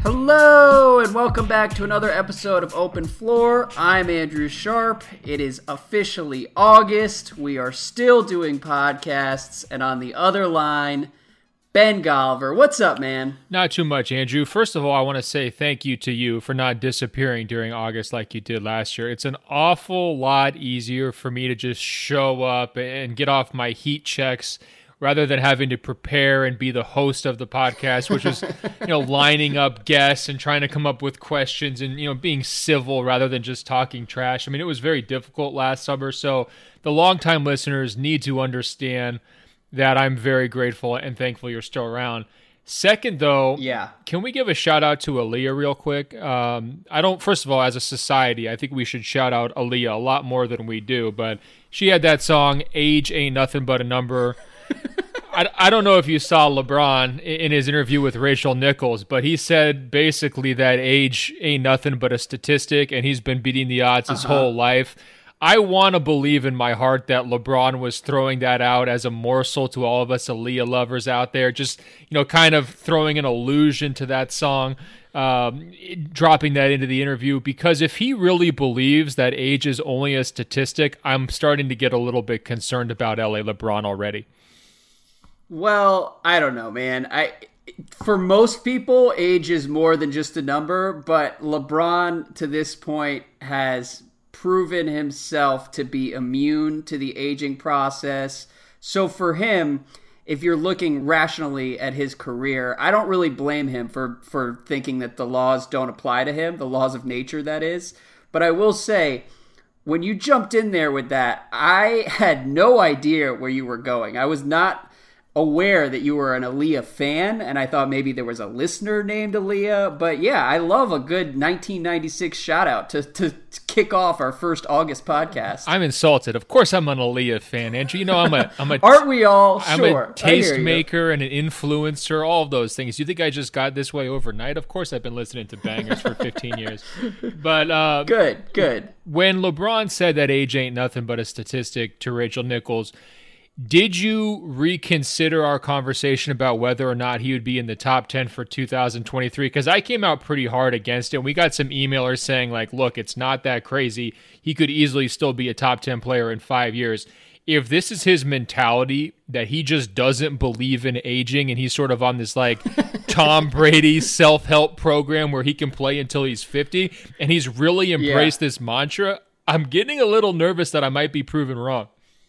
Hello and welcome back to another episode of Open Floor. I'm Andrew Sharp. It is officially August. We are still doing podcasts, and on the other line, Ben Golliver. What's up, man? Not too much, Andrew. First of all, I want to say thank you to you for not disappearing during August like you did last year. It's an awful lot easier for me to just show up and get off my heat checks rather than having to prepare and be the host of the podcast, which is, lining up guests and trying to come up with questions and, being civil rather than just talking trash. I mean, it was very difficult last summer. So the longtime listeners need to understand that I'm very grateful and thankful you're still around. Second, though, Can we give a shout out to Aaliyah real quick? First of all, as a society, I think we should shout out Aaliyah a lot more than we do, but she had that song, Age Ain't Nothing But a Number. I don't know if you saw LeBron in his interview with Rachel Nichols, but he said basically that age ain't nothing but a statistic, and he's been beating the odds his whole life. I want to believe in my heart that LeBron was throwing that out as a morsel to all of us Aaliyah lovers out there, just, kind of throwing an allusion to that song, dropping that into the interview, because if he really believes that age is only a statistic, I'm starting to get a little bit concerned about LA LeBron already. Well, I don't know, man. For most people, age is more than just a number, but LeBron to this point has proven himself to be immune to the aging process. So for him, if you're looking rationally at his career, I don't really blame him for thinking that the laws don't apply to him, the laws of nature, that is. But I will say, when you jumped in there with that, I had no idea where you were going. I was not aware that you were an Aaliyah fan, and I thought maybe there was a listener named Aaliyah. But yeah, I love a good 1996 shout out to kick off our first August podcast. I'm insulted. Of course I'm an Aaliyah fan, Andrew. I'm a Aren't we all? I'm sure. a tastemaker and an influencer, all of those things. You think I just got this way overnight? Of course I've been listening to bangers for 15 years. But Good. When LeBron said that age ain't nothing but a statistic to Rachel Nichols, did you reconsider our conversation about whether or not he would be in the top 10 for 2023? Because I came out pretty hard against it. We got some emailers saying, look, it's not that crazy. He could easily still be a top 10 player in 5 years. If this is his mentality, that he just doesn't believe in aging and he's sort of on this Tom Brady self-help program where he can play until he's 50, and he's really embraced this mantra, I'm getting a little nervous that I might be proven wrong.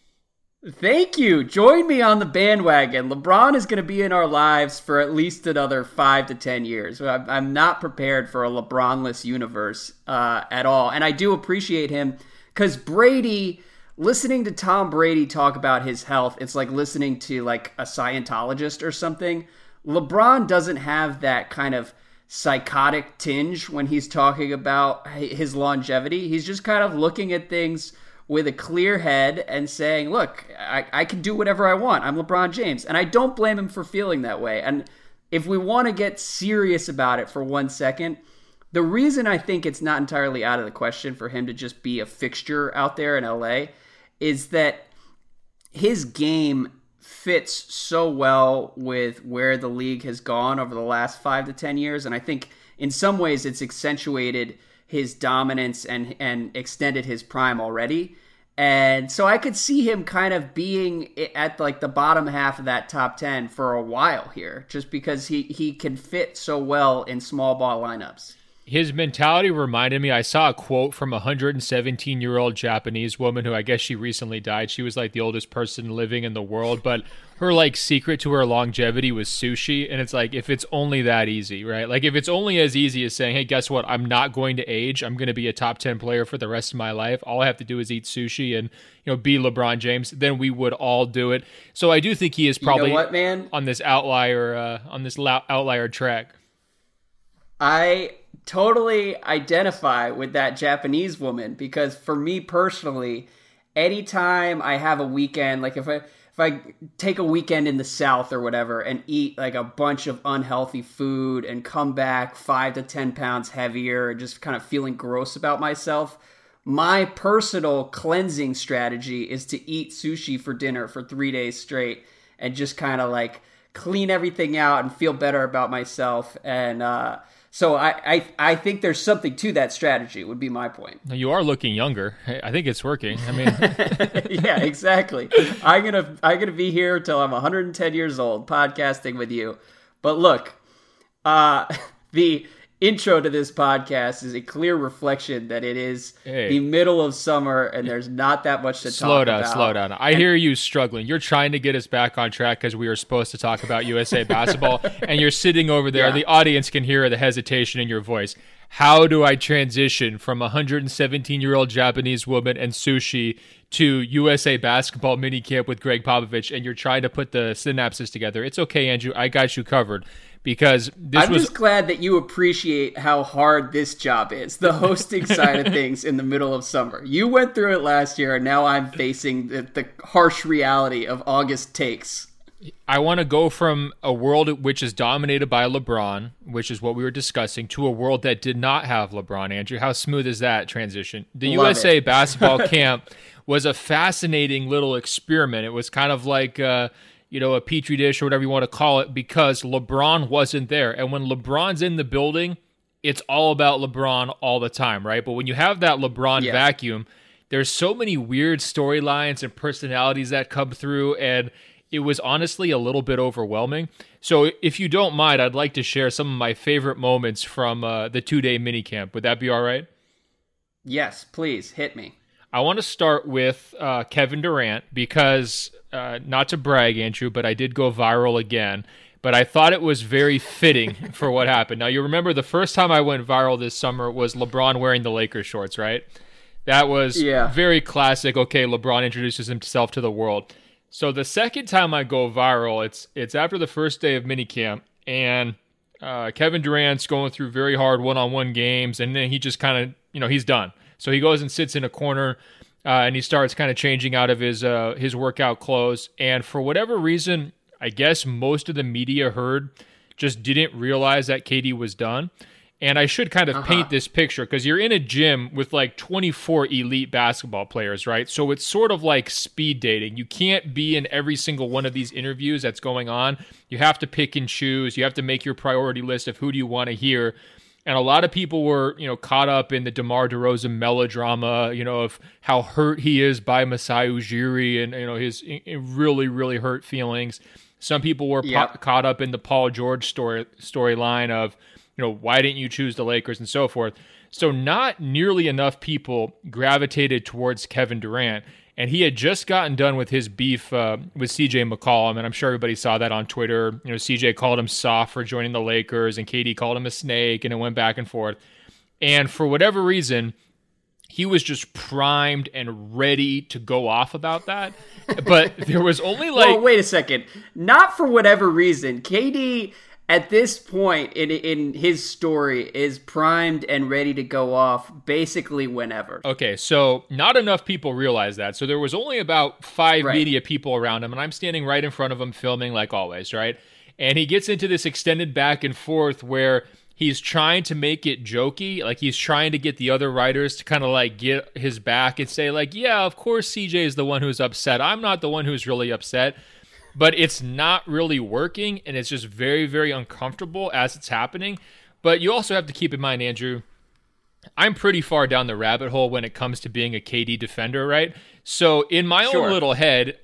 Thank you. Join me on the bandwagon. LeBron is going to be in our lives for at least another 5 to 10 years. I'm not prepared for a LeBron-less universe at all. And I do appreciate him because Brady, listening to Tom Brady talk about his health, it's like listening to a Scientologist or something. LeBron doesn't have that kind of psychotic tinge when he's talking about his longevity. He's just kind of looking at things with a clear head and saying, look, I can do whatever I want. I'm LeBron James. And I don't blame him for feeling that way. And if we want to get serious about it for 1 second, the reason I think it's not entirely out of the question for him to just be a fixture out there in LA is that his game fits so well with where the league has gone over the last 5 to 10 years. And I think in some ways it's accentuated his dominance and extended his prime already. And so I could see him kind of being at the bottom half of that top 10 for a while here, just because he can fit so well in small ball lineups. His mentality reminded me, I saw a quote from a 117-year-old Japanese woman who I guess she recently died. She was the oldest person living in the world, but her secret to her longevity was sushi. And it's if it's only that easy, right? If it's only as easy as saying, hey, guess what? I'm not going to age. I'm going to be a top 10 player for the rest of my life. All I have to do is eat sushi and, be LeBron James. Then we would all do it. So I do think he is probably on this outlier track. I totally identify with that Japanese woman because for me personally, anytime I have a weekend, if I take a weekend in the South or whatever and eat a bunch of unhealthy food and come back 5 to 10 pounds heavier and just kind of feeling gross about myself, my personal cleansing strategy is to eat sushi for dinner for 3 days straight and just kind of clean everything out and feel better about myself. And So I think there's something to that strategy, would be my point. You are looking younger. I think it's working. I mean, yeah, exactly. I'm gonna be here till I'm 110 years old, podcasting with you. But look, the intro to this podcast is a clear reflection that it is the middle of summer and there's not that much to talk about. Slow down. I hear you struggling. You're trying to get us back on track because we were supposed to talk about USA basketball, and you're sitting over there. Yeah. The audience can hear the hesitation in your voice. How do I transition from a 117-year-old Japanese woman and sushi to USA basketball minicamp with Greg Popovich, and you're trying to put the synapses together? It's okay, Andrew. I got you covered. Because I'm just glad that you appreciate how hard this job is, the hosting side of things in the middle of summer. You went through it last year, and now I'm facing the harsh reality of August takes. I want to go from a world which is dominated by LeBron, which is what we were discussing, to a world that did not have LeBron, Andrew. How smooth is that transition? The USA basketball camp was a fascinating little experiment. It was kind of like a petri dish or whatever you want to call it, because LeBron wasn't there. And when LeBron's in the building, it's all about LeBron all the time, right? But when you have that LeBron vacuum, there's so many weird storylines and personalities that come through, and it was honestly a little bit overwhelming. So if you don't mind, I'd like to share some of my favorite moments from the 2-day minicamp. Would that be all right? Yes, please, hit me. I want to start with Kevin Durant because, not to brag, Andrew, but I did go viral again. But I thought it was very fitting for what happened. Now, you remember the first time I went viral this summer was LeBron wearing the Lakers shorts, right? That was very classic. Okay, LeBron introduces himself to the world. So the second time I go viral, it's after the first day of minicamp, and Kevin Durant's going through very hard one-on-one games, and then he just kind of, he's done. So he goes and sits in a corner, and he starts kind of changing out of his workout clothes. And for whatever reason, I guess most of the media just didn't realize that KD was done. And I should kind of paint this picture, because you're in a gym with like 24 elite basketball players, right? So it's sort of like speed dating. You can't be in every single one of these interviews that's going on. You have to pick and choose. You have to make your priority list of who do you want to hear. And a lot of people were, caught up in the DeMar DeRozan melodrama, of how hurt he is by Masai Ujiri and, his really, really hurt feelings. Some people were caught up in the Paul George storyline of, why didn't you choose the Lakers and so forth. So not nearly enough people gravitated towards Kevin Durant. And he had just gotten done with his beef with CJ McCollum, and I'm sure everybody saw that on Twitter. CJ called him soft for joining the Lakers, and KD called him a snake, and it went back and forth. And for whatever reason, he was just primed and ready to go off about that. But there was only Well, wait a second. Not for whatever reason. KD, at this point in his story, is primed and ready to go off basically whenever. Okay, so not enough people realize that. So there was only about 5 media people around him, and I'm standing right in front of him filming like always, right? And he gets into this extended back and forth where he's trying to make it jokey, like he's trying to get the other writers to kind of like get his back and say like, yeah, of course CJ is the one who's upset. I'm not the one who's really upset. But it's not really working, and it's just very, very uncomfortable as it's happening. But you also have to keep in mind, Andrew, I'm pretty far down the rabbit hole when it comes to being a KD defender, right? So in my own little head,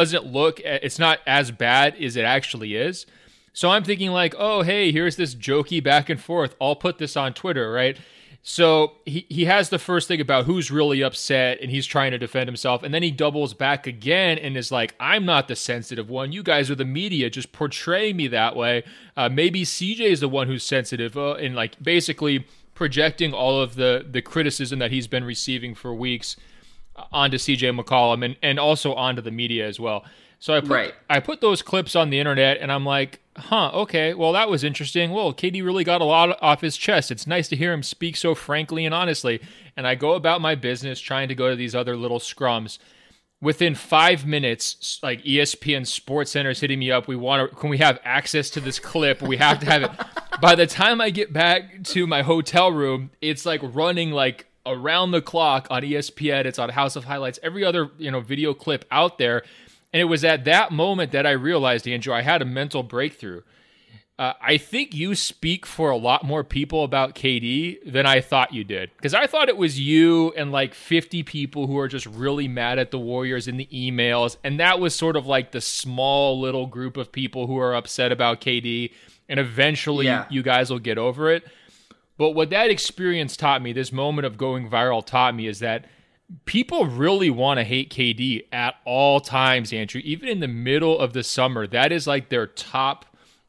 it's not as bad as it actually is. So I'm thinking like, oh, hey, here's this jokey back and forth. I'll put this on Twitter, right? So he has the first thing about who's really upset, and he's trying to defend himself. And then he doubles back again and is like, I'm not the sensitive one. You guys are the media. Just portray me that way. Maybe CJ is the one who's sensitive, and like basically projecting all of the criticism that he's been receiving for weeks onto CJ McCollum and also onto the media as well. So I put those clips on the internet, and I'm like, okay, well, that was interesting. Well, KD really got a lot off his chest. It's nice to hear him speak so frankly and honestly. And I go about my business trying to go to these other little scrums. Within 5 minutes, like ESPN SportsCenter's hitting me up. Can we have access to this clip? We have to have it. By the time I get back to my hotel room, it's like running like around the clock on ESPN. It's on House of Highlights, every other video clip out there. And it was at that moment that I realized, Andrew, I had a mental breakthrough. I think you speak for a lot more people about KD than I thought you did. Because I thought it was you and like 50 people who are just really mad at the Warriors in the emails. And that was sort of like the small little group of people who are upset about KD. And eventually you guys will get over it. But what that experience taught me, this moment of going viral taught me, is that people really want to hate KD at all times, Andrew. Even in the middle of the summer, that is like their top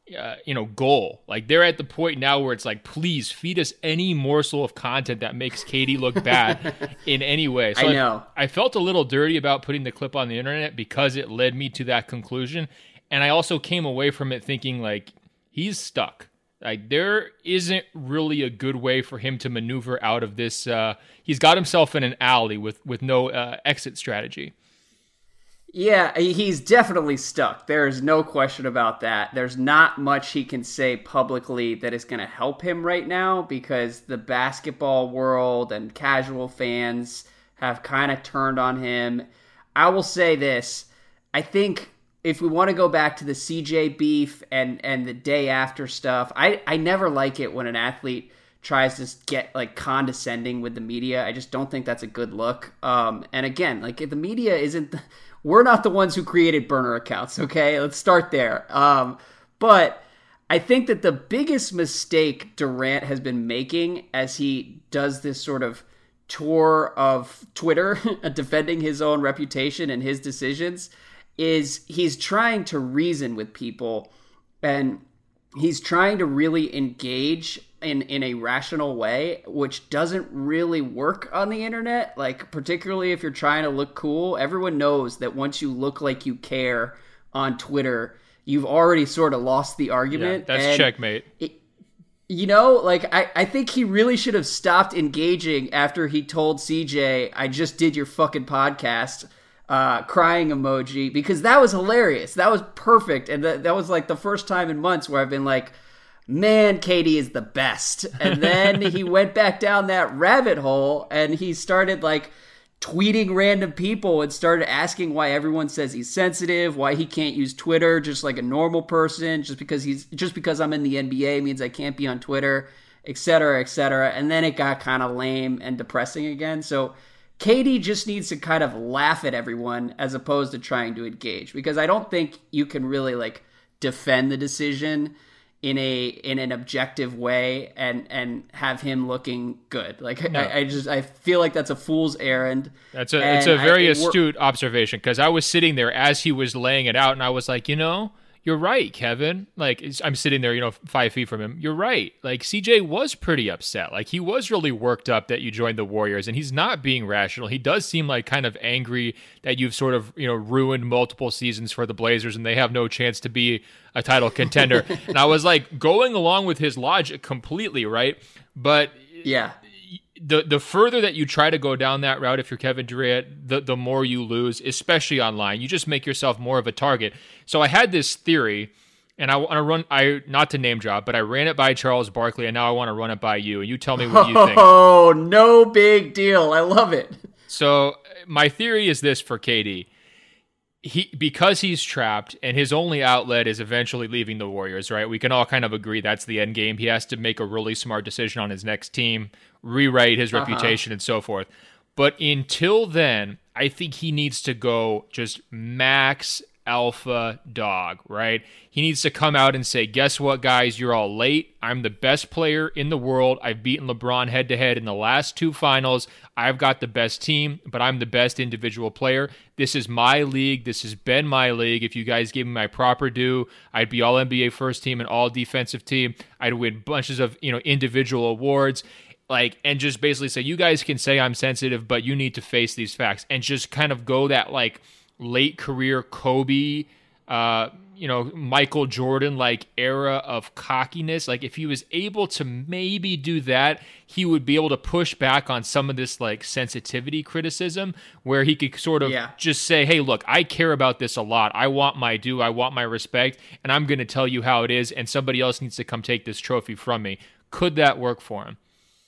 goal. Like they're at the point now where it's like, please feed us any morsel of content that makes KD look bad in any way. So I know. I felt a little dirty about putting the clip on the internet because it led me to that conclusion. And I also came away from it thinking like, he's stuck. Like there isn't really a good way for him to maneuver out of this. He's got himself in an alley with no exit strategy. Yeah, he's definitely stuck. There's no question about that. There's not much he can say publicly that is going to help him right now because the basketball world and casual fans have kind of turned on him. I will say this. I think if we want to go back to the CJ beef and the day after stuff, I never like it when an athlete tries to get like condescending with the media. I just don't think that's a good look. And again, like the media isn't... We're not the ones who created burner accounts, okay? Let's start there. But I think that the biggest mistake Durant has been making as he does this sort of tour of Twitter, defending his own reputation and his decisions, is he's trying to reason with people and he's trying to really engage in a rational way, which doesn't really work on the internet. Like, particularly if you're trying to look cool, everyone knows that once you look like you care on Twitter, you've already sort of lost the argument. Yeah, that's checkmate. I think he really should have stopped engaging after he told CJ, I just did your fucking podcast, crying emoji, because that was hilarious. That was perfect. And that was like the first time in months where I've been like, man, KD is the best. And then he went back down that rabbit hole and he started like tweeting random people and started asking why everyone says he's sensitive, why he can't use Twitter just like a normal person, just because I'm in the NBA means I can't be on Twitter, et cetera, et cetera. And then it got kind of lame and depressing again. So KD just needs to kind of laugh at everyone as opposed to trying to engage, because I don't think you can really like defend the decision in an objective way and have him looking good. Like, no. I feel like that's a fool's errand. It's a very astute observation, because I was sitting there as he was laying it out and I was like, you're right, Kevin. Like, I'm sitting there, 5 feet from him. You're right. Like, CJ was pretty upset. Like, he was really worked up that you joined the Warriors, and he's not being rational. He does seem like kind of angry that you've sort of, ruined multiple seasons for the Blazers and they have no chance to be a title contender. And I was like going along with his logic completely, right? But yeah. The further that you try to go down that route, if you're Kevin Durant, the more you lose, especially online. You just make yourself more of a target. So I had this theory, and I want to not to name drop, but I ran it by Charles Barkley, and now I want to run it by you, and you tell me what you think. Oh, no big deal. I love it. So my theory is this for KD. Because he's trapped and his only outlet is eventually leaving the Warriors, right? We can all kind of agree that's the end game. He has to make a really smart decision on his next team, rewrite his reputation and so forth. But until then, I think he needs to go just max alpha dog, right? He needs to come out and say, guess what, guys? You're all late. I'm the best player in the world. I've beaten LeBron head-to-head in the last 2 finals. I've got the best team, but I'm the best individual player. This is my league. This has been my league. If you guys give me my proper due, I'd be all NBA first team and all defensive team. I'd win bunches of, individual awards. And just basically say, you guys can say I'm sensitive, but you need to face these facts, and just kind of go that late career Kobe, Michael Jordan era of cockiness. Like, if he was able to maybe do that, he would be able to push back on some of this sensitivity criticism, where he could sort of just say, hey, look, I care about this a lot. I want my due. I want my respect, and I'm going to tell you how it is, and somebody else needs to come take this trophy from me. Could that work for him?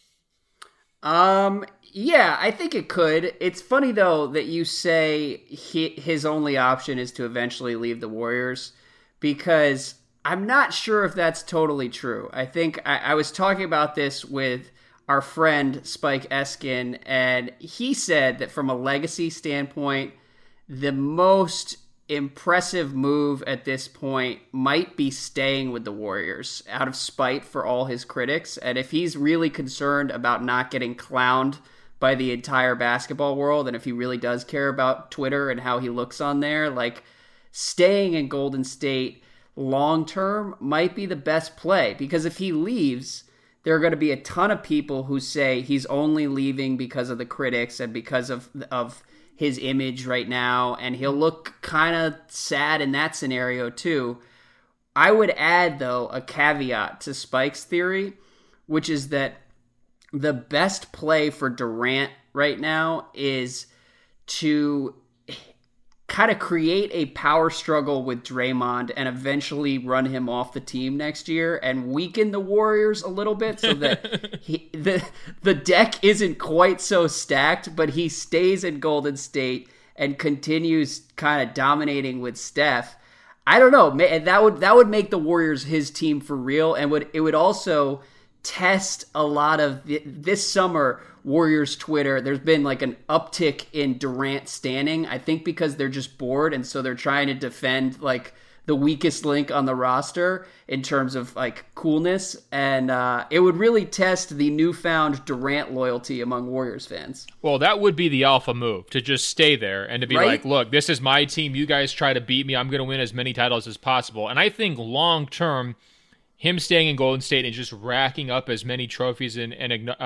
Yeah, I think it could. It's funny, though, that you say his only option is to eventually leave the Warriors, because I'm not sure if that's totally true. I think I was talking about this with our friend Spike Eskin, and he said that from a legacy standpoint, the most impressive move at this point might be staying with the Warriors out of spite for all his critics. And if he's really concerned about not getting clowned by the entire basketball world, and if he really does care about Twitter and how he looks on there, like, staying in Golden State long term might be the best play. Because if he leaves, there are going to be a ton of people who say he's only leaving because of the critics and because of his image right now, and he'll look kind of sad in that scenario too. I would add, though, a caveat to Spike's theory, which is that the best play for Durant right now is to kind of create a power struggle with Draymond and eventually run him off the team next year and weaken the Warriors a little bit so that the deck isn't quite so stacked, but he stays in Golden State and continues kind of dominating with Steph. I don't know. That would make the Warriors his team for real, and it would also test a lot of this summer. Warriors Twitter, there's been like an uptick in Durant standing, I think because they're just bored, and so they're trying to defend like the weakest link on the roster in terms of like coolness, and it would really test the newfound Durant loyalty among Warriors fans. Well, that would be the alpha move, to just stay there and to be like, look, this is my team, you guys try to beat me, I'm going to win as many titles as possible. And I think long term, him staying in Golden State and just racking up as many trophies and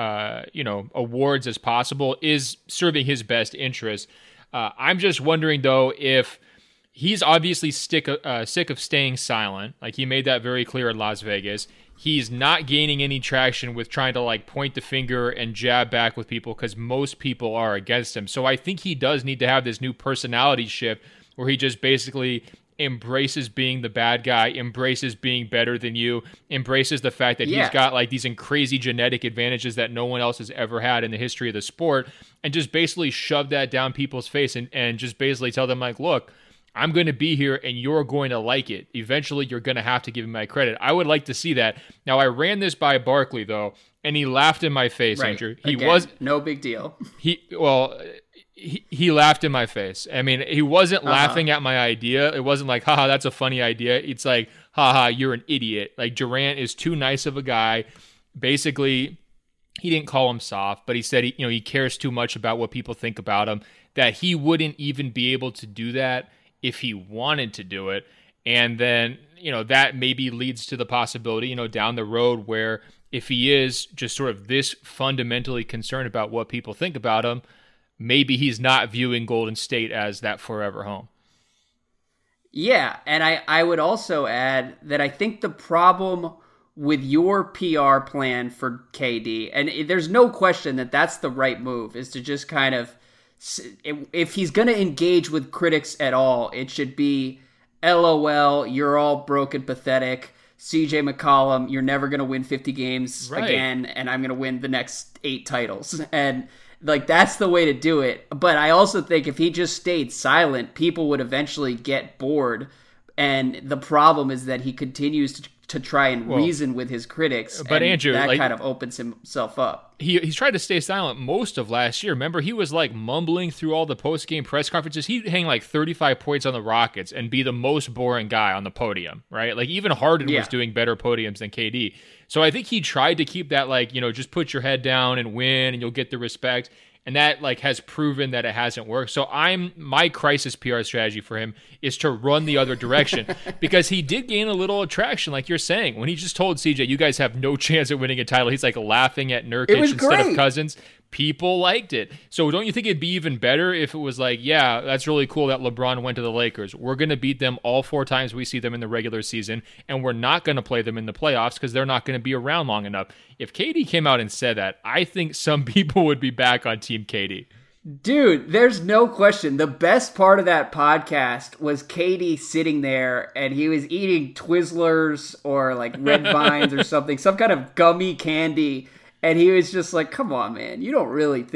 awards as possible is serving his best interest. I'm just wondering, though, if he's obviously sick of staying silent. Like, he made that very clear in Las Vegas. He's not gaining any traction with trying to like point the finger and jab back with people because most people are against him. So I think he does need to have this new personality shift where he just basically embraces being the bad guy, embraces being better than you, embraces the fact that he's got like these crazy genetic advantages that no one else has ever had in the history of the sport, and just basically shove that down people's face and just basically tell them like, look, I'm going to be here and you're going to like it. Eventually you're going to have to give me my credit. I would like to see that. Now, I ran this by Barkley though, and he laughed in my face, Andrew. Was no big deal. He laughed in my face. I mean, he wasn't laughing at my idea. It wasn't like, haha, that's a funny idea. It's like, haha, you're an idiot. Like, Durant is too nice of a guy. Basically, he didn't call him soft, but he said he cares too much about what people think about him, that he wouldn't even be able to do that if he wanted to do it. And then, that maybe leads to the possibility, down the road where if he is just sort of this fundamentally concerned about what people think about him, maybe he's not viewing Golden State as that forever home. Yeah, and I would also add that I think the problem with your PR plan for KD, and there's no question that that's the right move, is to just kind of, if he's going to engage with critics at all, it should be, LOL, you're all broken, pathetic. CJ McCollum, you're never going to win 50 games again, and I'm going to win the next 8 titles. And like, that's the way to do it. But I also think if he just stayed silent, people would eventually get bored. And the problem is that he continues to try and reason with his critics. But and Andrew, that kind of opens himself up. He's tried to stay silent most of last year. Remember, he was like mumbling through all the post-game press conferences. He'd hang like 35 points on the Rockets and be the most boring guy on the podium, right? Like, even Harden was doing better podiums than KD. So I think he tried to keep that, like, just put your head down and win and you'll get the respect. And that like has proven that it hasn't worked. So my crisis PR strategy for him is to run the other direction because he did gain a little attraction, like you're saying, when he just told CJ, you guys have no chance at winning a title. He's like laughing at Nurkic instead of Cousins. People liked it. So don't you think it'd be even better if it was like, yeah, that's really cool that LeBron went to the Lakers. We're going to beat them all 4 times we see them in the regular season, and we're not going to play them in the playoffs because they're not going to be around long enough. If KD came out and said that, I think some people would be back on Team KD. Dude, there's no question. The best part of that podcast was KD sitting there and he was eating Twizzlers or like Red Vines or something, some kind of gummy candy. And he was just like, come on, man, you don't really think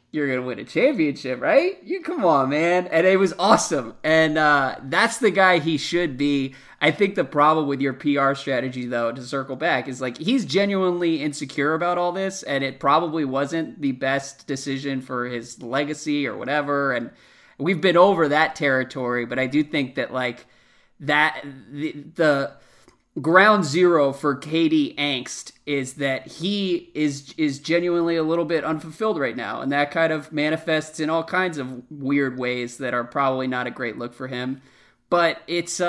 you're going to win a championship, right? You come on, man. And it was awesome. And that's the guy he should be. I think the problem with your PR strategy, though, to circle back, is like he's genuinely insecure about all this, and it probably wasn't the best decision for his legacy or whatever. And we've been over that territory, but I do think that like that the ground zero for KD angst is that he is genuinely a little bit unfulfilled right now, and that kind of manifests in all kinds of weird ways that are probably not a great look for him. But it's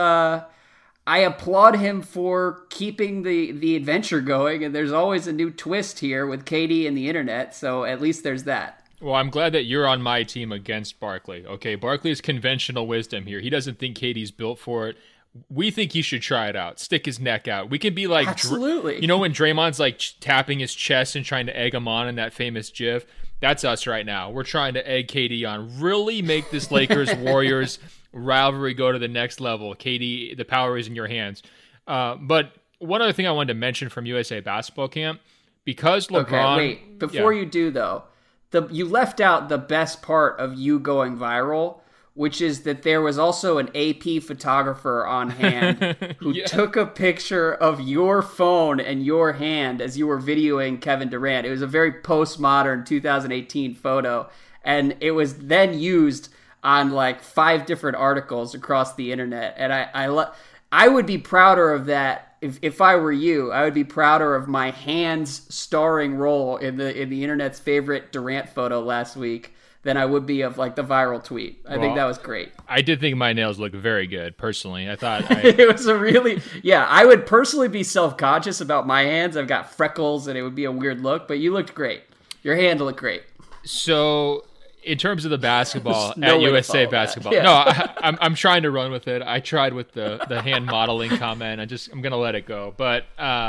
I applaud him for keeping the adventure going, and there's always a new twist here with KD and the internet, so at least there's that. Well, I'm glad that you're on my team against Barkley. Okay, Barkley's conventional wisdom here. He doesn't think KD's built for it. We think he should try it out, stick his neck out. We can be like, absolutely. You know when Draymond's like tapping his chest and trying to egg him on in that famous GIF? That's us right now. We're trying to egg KD on, really make this Lakers-Warriors rivalry go to the next level. KD, the power is in your hands. But one other thing I wanted to mention from USA Basketball Camp, because LeBron... Okay, wait. Before you do, though, you left out the best part of you going viral, which is that there was also an AP photographer on hand who took a picture of your phone and your hand as you were videoing Kevin Durant. It was a very postmodern 2018 photo, and it was then used on like 5 different articles across the internet. And I would be prouder of that. If I were you, I would be prouder of my hands starring role in the internet's favorite Durant photo last week than I would be of like the viral tweet. I think that was great. I did think my nails looked very good, personally. I thought it was I would personally be self-conscious about my hands. I've got freckles and it would be a weird look, but you looked great. Your hand looked great. So in terms of the basketball at USA Basketball, no, I'm trying to run with it. I tried with the hand modeling comment. I'm going to let it go. But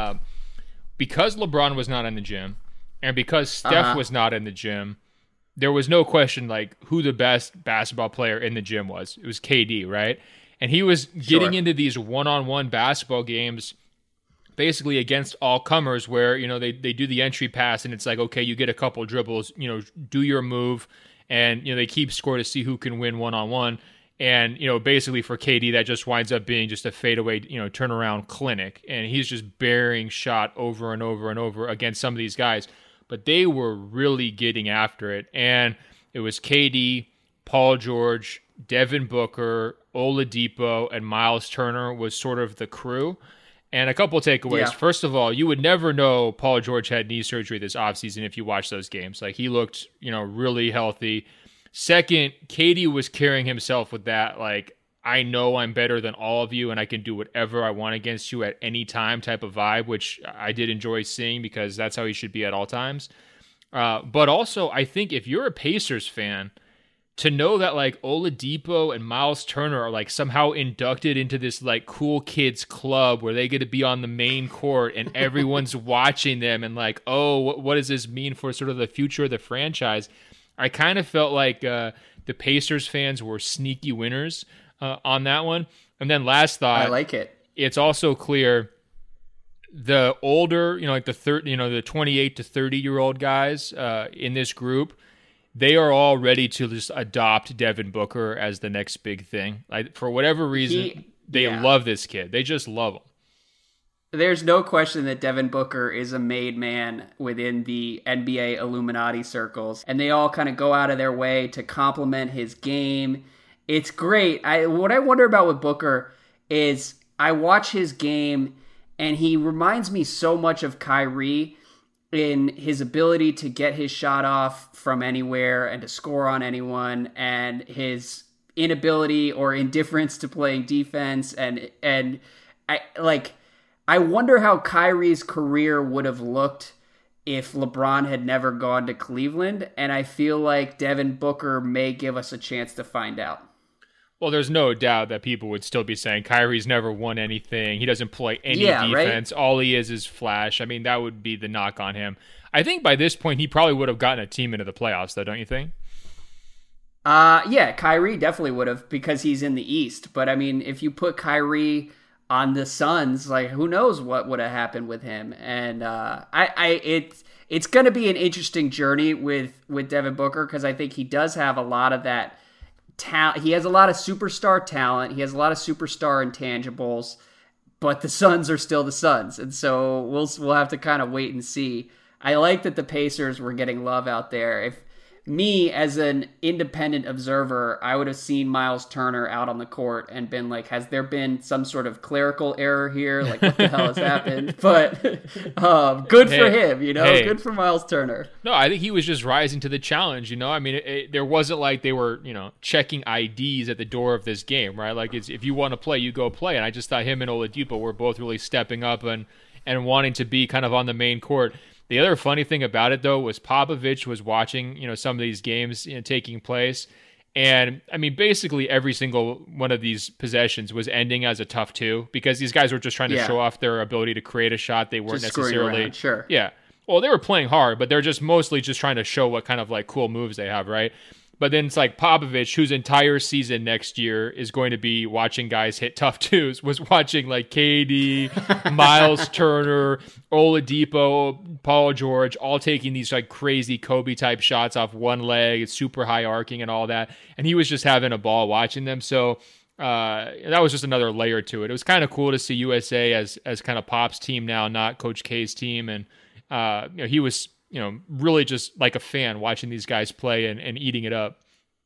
because LeBron was not in the gym and because Steph was not in the gym, there was no question like who the best basketball player in the gym was. It was KD, right? And he was getting into these one-on-one basketball games basically against all comers where, you know, they do the entry pass and it's like, okay, you get a couple dribbles, you know, do your move, and, you know, they keep score to see who can win one-on-one. And, you know, basically for KD, that just winds up being just a fadeaway, you know, turnaround clinic. And he's just burying shot over and over and over against some of these guys. But they were really getting after it. And it was KD, Paul George, Devin Booker, Oladipo, and Miles Turner was sort of the crew. And a couple of takeaways. Yeah. First of all, you would never know Paul George had knee surgery this offseason if you watch those games. Like, he looked, you know, really healthy. Second, KD was carrying himself with that, like, I know I'm better than all of you and I can do whatever I want against you at any time type of vibe, which I did enjoy seeing because that's how he should be at all times. But also, I think if you're a Pacers fan, to know that like Oladipo and Miles Turner are like somehow inducted into this like cool kids club where they get to be on the main court and everyone's watching them and like, oh, what does this mean for sort of the future of the franchise? I kind of felt like the Pacers fans were sneaky winners on that one. And then last thought, I like it. It's also clear the older, you know, like the 28 to 30-year-old guys in this group, they are all ready to just adopt Devin Booker as the next big thing. Like, for whatever reason, they love this kid. They just love him. There's no question that Devin Booker is a made man within the NBA Illuminati circles, and they all kind of go out of their way to compliment his game. It's great. What I wonder about with Booker is I watch his game, and he reminds me so much of Kyrie in his ability to get his shot off from anywhere and to score on anyone, and his inability or indifference to playing defense. And I wonder how Kyrie's career would have looked if LeBron had never gone to Cleveland, and I feel like Devin Booker may give us a chance to find out. Well, there's no doubt that people would still be saying Kyrie's never won anything. He doesn't play any defense. Right? All he is flash. I mean, that would be the knock on him. I think by this point, he probably would have gotten a team into the playoffs, though, don't you think? Yeah, Kyrie definitely would have because he's in the East. But, I mean, if you put Kyrie on the Suns, like who knows what would have happened with him. And it's going to be an interesting journey with Devin Booker, because I think he does have a lot of that talent. He has a lot of superstar talent. He has a lot of superstar intangibles, but the Suns are still the Suns, and so we'll have to kind of wait and see. I like that the Pacers were getting love out there. If me, as an independent observer, I would have seen Miles Turner out on the court and been like, has there been some sort of clerical error here? Like, what the hell has happened? But good for him, good for Miles Turner. No, I think he was just rising to the challenge, I mean, there wasn't like they were, checking IDs at the door of this game, right? Like, if you want to play, you go play. And I just thought him and Oladipo were both really stepping up and wanting to be kind of on the main court. The other funny thing about it, though, was Popovich was watching, some of these games taking place. And, I mean, basically every single one of these possessions was ending as a tough two, because these guys were just trying to show off their ability to create a shot. They weren't just necessarily... around, sure. Yeah. Well, they were playing hard, but they're just mostly just trying to show what kind of, like, cool moves they have, right? But then it's like Popovich, whose entire season next year is going to be watching guys hit tough twos, was watching like KD, Miles Turner, Oladipo, Paul George, all taking these like crazy Kobe type shots off one leg, super high arcing and all that. And he was just having a ball watching them. So that was just another layer to it. It was kind of cool to see USA as kind of Pop's team now, not Coach K's team. And he was really just like a fan watching these guys play and eating it up.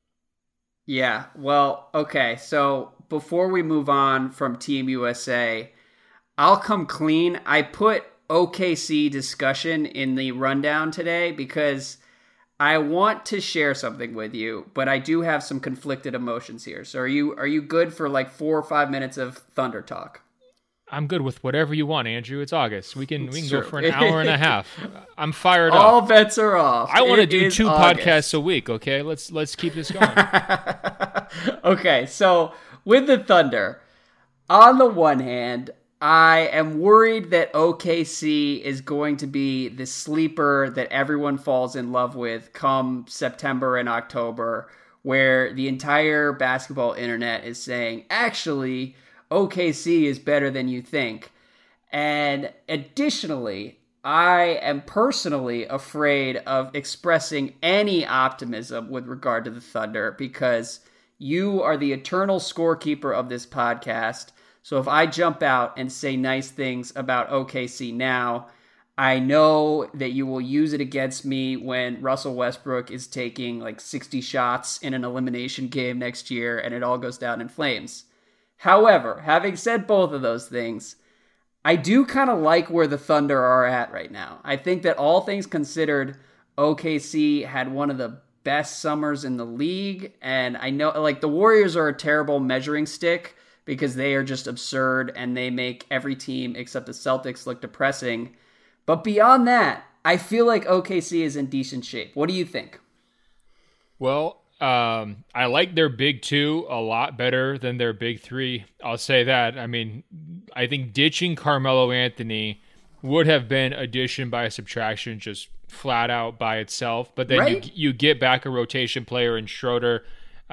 Yeah, well, okay. So before we move on from Team USA, I'll come clean. I put OKC discussion in the rundown today because I want to share something with you, but I do have some conflicted emotions here. So are you good for like 4 or 5 minutes of Thunder talk? I'm good with whatever you want, Andrew. It's August. We can It's go true. for an hour and a half. I'm fired up. All bets are off. I want to do is 2 August. podcasts a week, okay? Let's keep this going. Okay, so with the Thunder, on the one hand, I am worried that OKC is going to be the sleeper that everyone falls in love with come September and October, where the entire basketball internet is saying, actually, OKC is better than you think. And additionally, I am personally afraid of expressing any optimism with regard to the Thunder, because you are the eternal scorekeeper of this podcast. So if I jump out and say nice things about OKC now, I know that you will use it against me when Russell Westbrook is taking like 60 shots in an elimination game next year and it all goes down in flames. However, having said both of those things, I do kind of like where the Thunder are at right now. I think that all things considered, OKC had one of the best summers in the league. And I know like the Warriors are a terrible measuring stick because they are just absurd and they make every team except the Celtics look depressing. But beyond that, I feel like OKC is in decent shape. What do you think? Well, I like their big 2 a lot better than their big 3. I'll say that. I mean, I think ditching Carmelo Anthony would have been addition by subtraction, just flat out by itself. But then right? you get back a rotation player in Schroeder.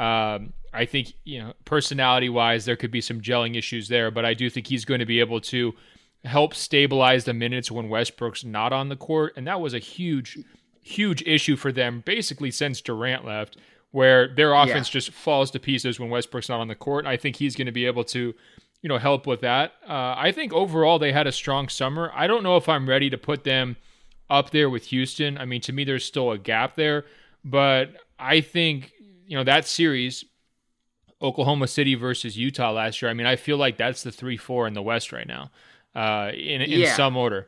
I think, personality-wise, there could be some gelling issues there, but I do think he's going to be able to help stabilize the minutes when Westbrook's not on the court. And that was a huge, huge issue for them basically since Durant left, where their offense just falls to pieces when Westbrook's not on the court. I think he's going to be able to, help with that. I think overall they had a strong summer. I don't know if I'm ready to put them up there with Houston. I mean, to me, there's still a gap there, but I think, that series, Oklahoma City versus Utah last year, I mean, I feel like that's the 3-4 in the West right now, in some order.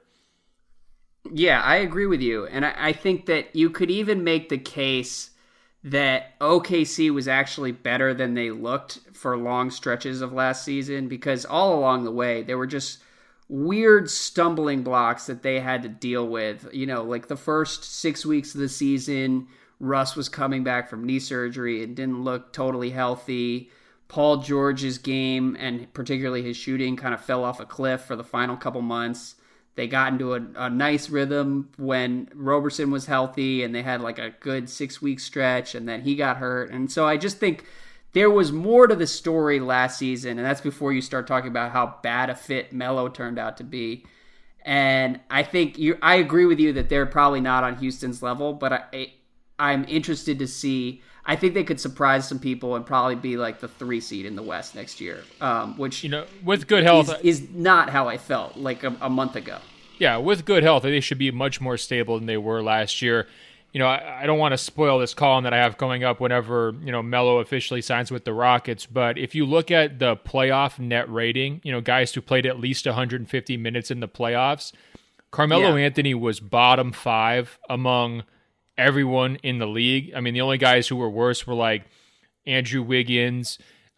Yeah, I agree with you. And I think that you could even make the case that OKC was actually better than they looked for long stretches of last season, because all along the way, there were just weird stumbling blocks that they had to deal with. Like the first 6 weeks of the season, Russ was coming back from knee surgery and didn't look totally healthy. Paul George's game, and particularly his shooting, kind of fell off a cliff for the final couple months. They got into a nice rhythm when Roberson was healthy, and they had like a good 6-week stretch, and then he got hurt. And so I just think there was more to the story last season, and that's before you start talking about how bad a fit Melo turned out to be. And I think I agree with you that they're probably not on Houston's level, but I'm interested to see. I think they could surprise some people and probably be like the 3 seed in the West next year, which with good health is not how I felt like a month ago. Yeah, with good health, they should be much more stable than they were last year. I don't want to spoil this column that I have coming up whenever, Melo officially signs with the Rockets. But if you look at the playoff net rating, guys who played at least 150 minutes in the playoffs, Carmelo Anthony was bottom 5 among everyone in the league. I mean, the only guys who were worse were like Andrew Wiggins,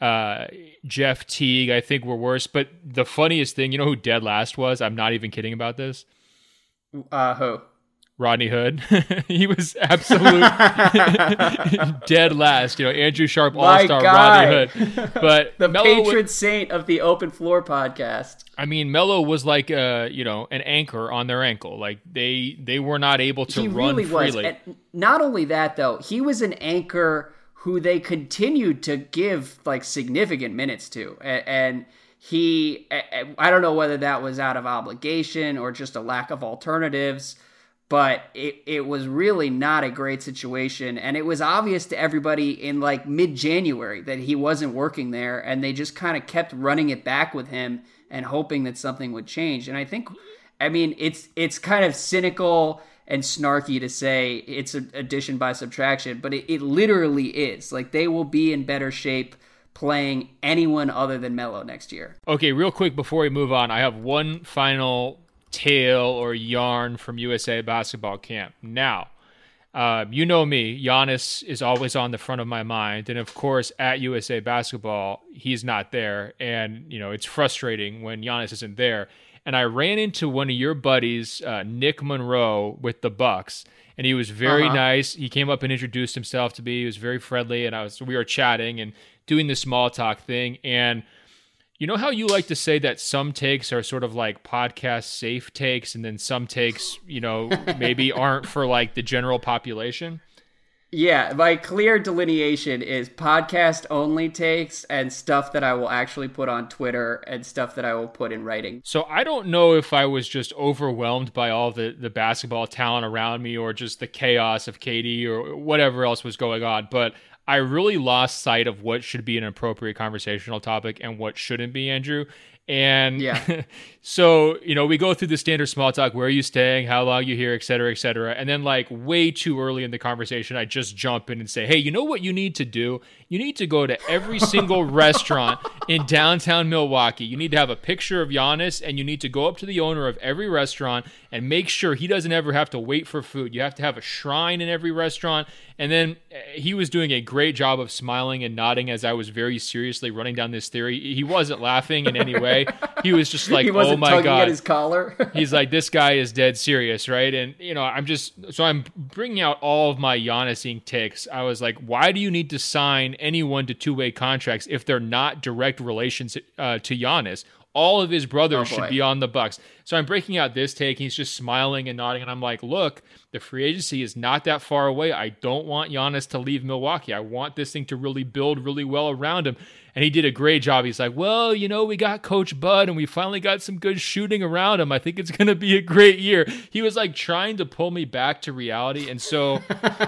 Jeff Teague, I think were worse. But the funniest thing, who dead last was? I'm not even kidding about this. Who? Rodney Hood. He was absolute dead last. Andrew Sharp All-Star Rodney Hood. But the patron saint of the Open Floor podcast. I mean, Melo was like an anchor on their ankle. Like they were not able to run freely. Was. And not only that though, he was an anchor who they continued to give like significant minutes to. And I don't know whether that was out of obligation or just a lack of alternatives. But it was really not a great situation. And it was obvious to everybody in like mid-January that he wasn't working there. And they just kind of kept running it back with him and hoping that something would change. And I think, it's kind of cynical and snarky to say it's an addition by subtraction. But it literally is. Like they will be in better shape playing anyone other than Melo next year. Okay, real quick before we move on, I have one final tale or yarn from USA basketball camp. Now, you know me, Giannis is always on the front of my mind. And of course, at USA basketball, he's not there. And, it's frustrating when Giannis isn't there. And I ran into one of your buddies, Nick Monroe, with the Bucks. And he was very nice. He came up and introduced himself to me. He was very friendly. And we were chatting and doing the small talk thing. And you know how you like to say that some takes are sort of like podcast safe takes and then some takes, maybe aren't for like the general population? Yeah, my clear delineation is podcast only takes and stuff that I will actually put on Twitter and stuff that I will put in writing. So I don't know if I was just overwhelmed by all the basketball talent around me or just the chaos of KD or whatever else was going on, but I really lost sight of what should be an appropriate conversational topic and what shouldn't be, Andrew. And so, we go through the standard small talk. Where are you staying? How long you here? Et cetera, et cetera. And then like way too early in the conversation, I just jump in and say, hey, you know what you need to do? You need to go to every single restaurant in downtown Milwaukee. You need to have a picture of Giannis and you need to go up to the owner of every restaurant and make sure he doesn't ever have to wait for food. You have to have a shrine in every restaurant. And then he was doing a great job of smiling and nodding as I was very seriously running down this theory. He wasn't laughing in any way. He was just like, oh my God. At his collar. He's like, this guy is dead serious, right? And, I'm bringing out all of my Giannis takes. I was like, why do you need to sign anyone to two-way contracts if they're not direct relations to Giannis? All of his brothers should be on the Bucks. So I'm breaking out this take. He's just smiling and nodding. And I'm like, look, the free agency is not that far away. I don't want Giannis to leave Milwaukee. I want this thing to really build really well around him. And he did a great job. He's like, well, we got Coach Bud and we finally got some good shooting around him. I think it's going to be a great year. He was like trying to pull me back to reality. And so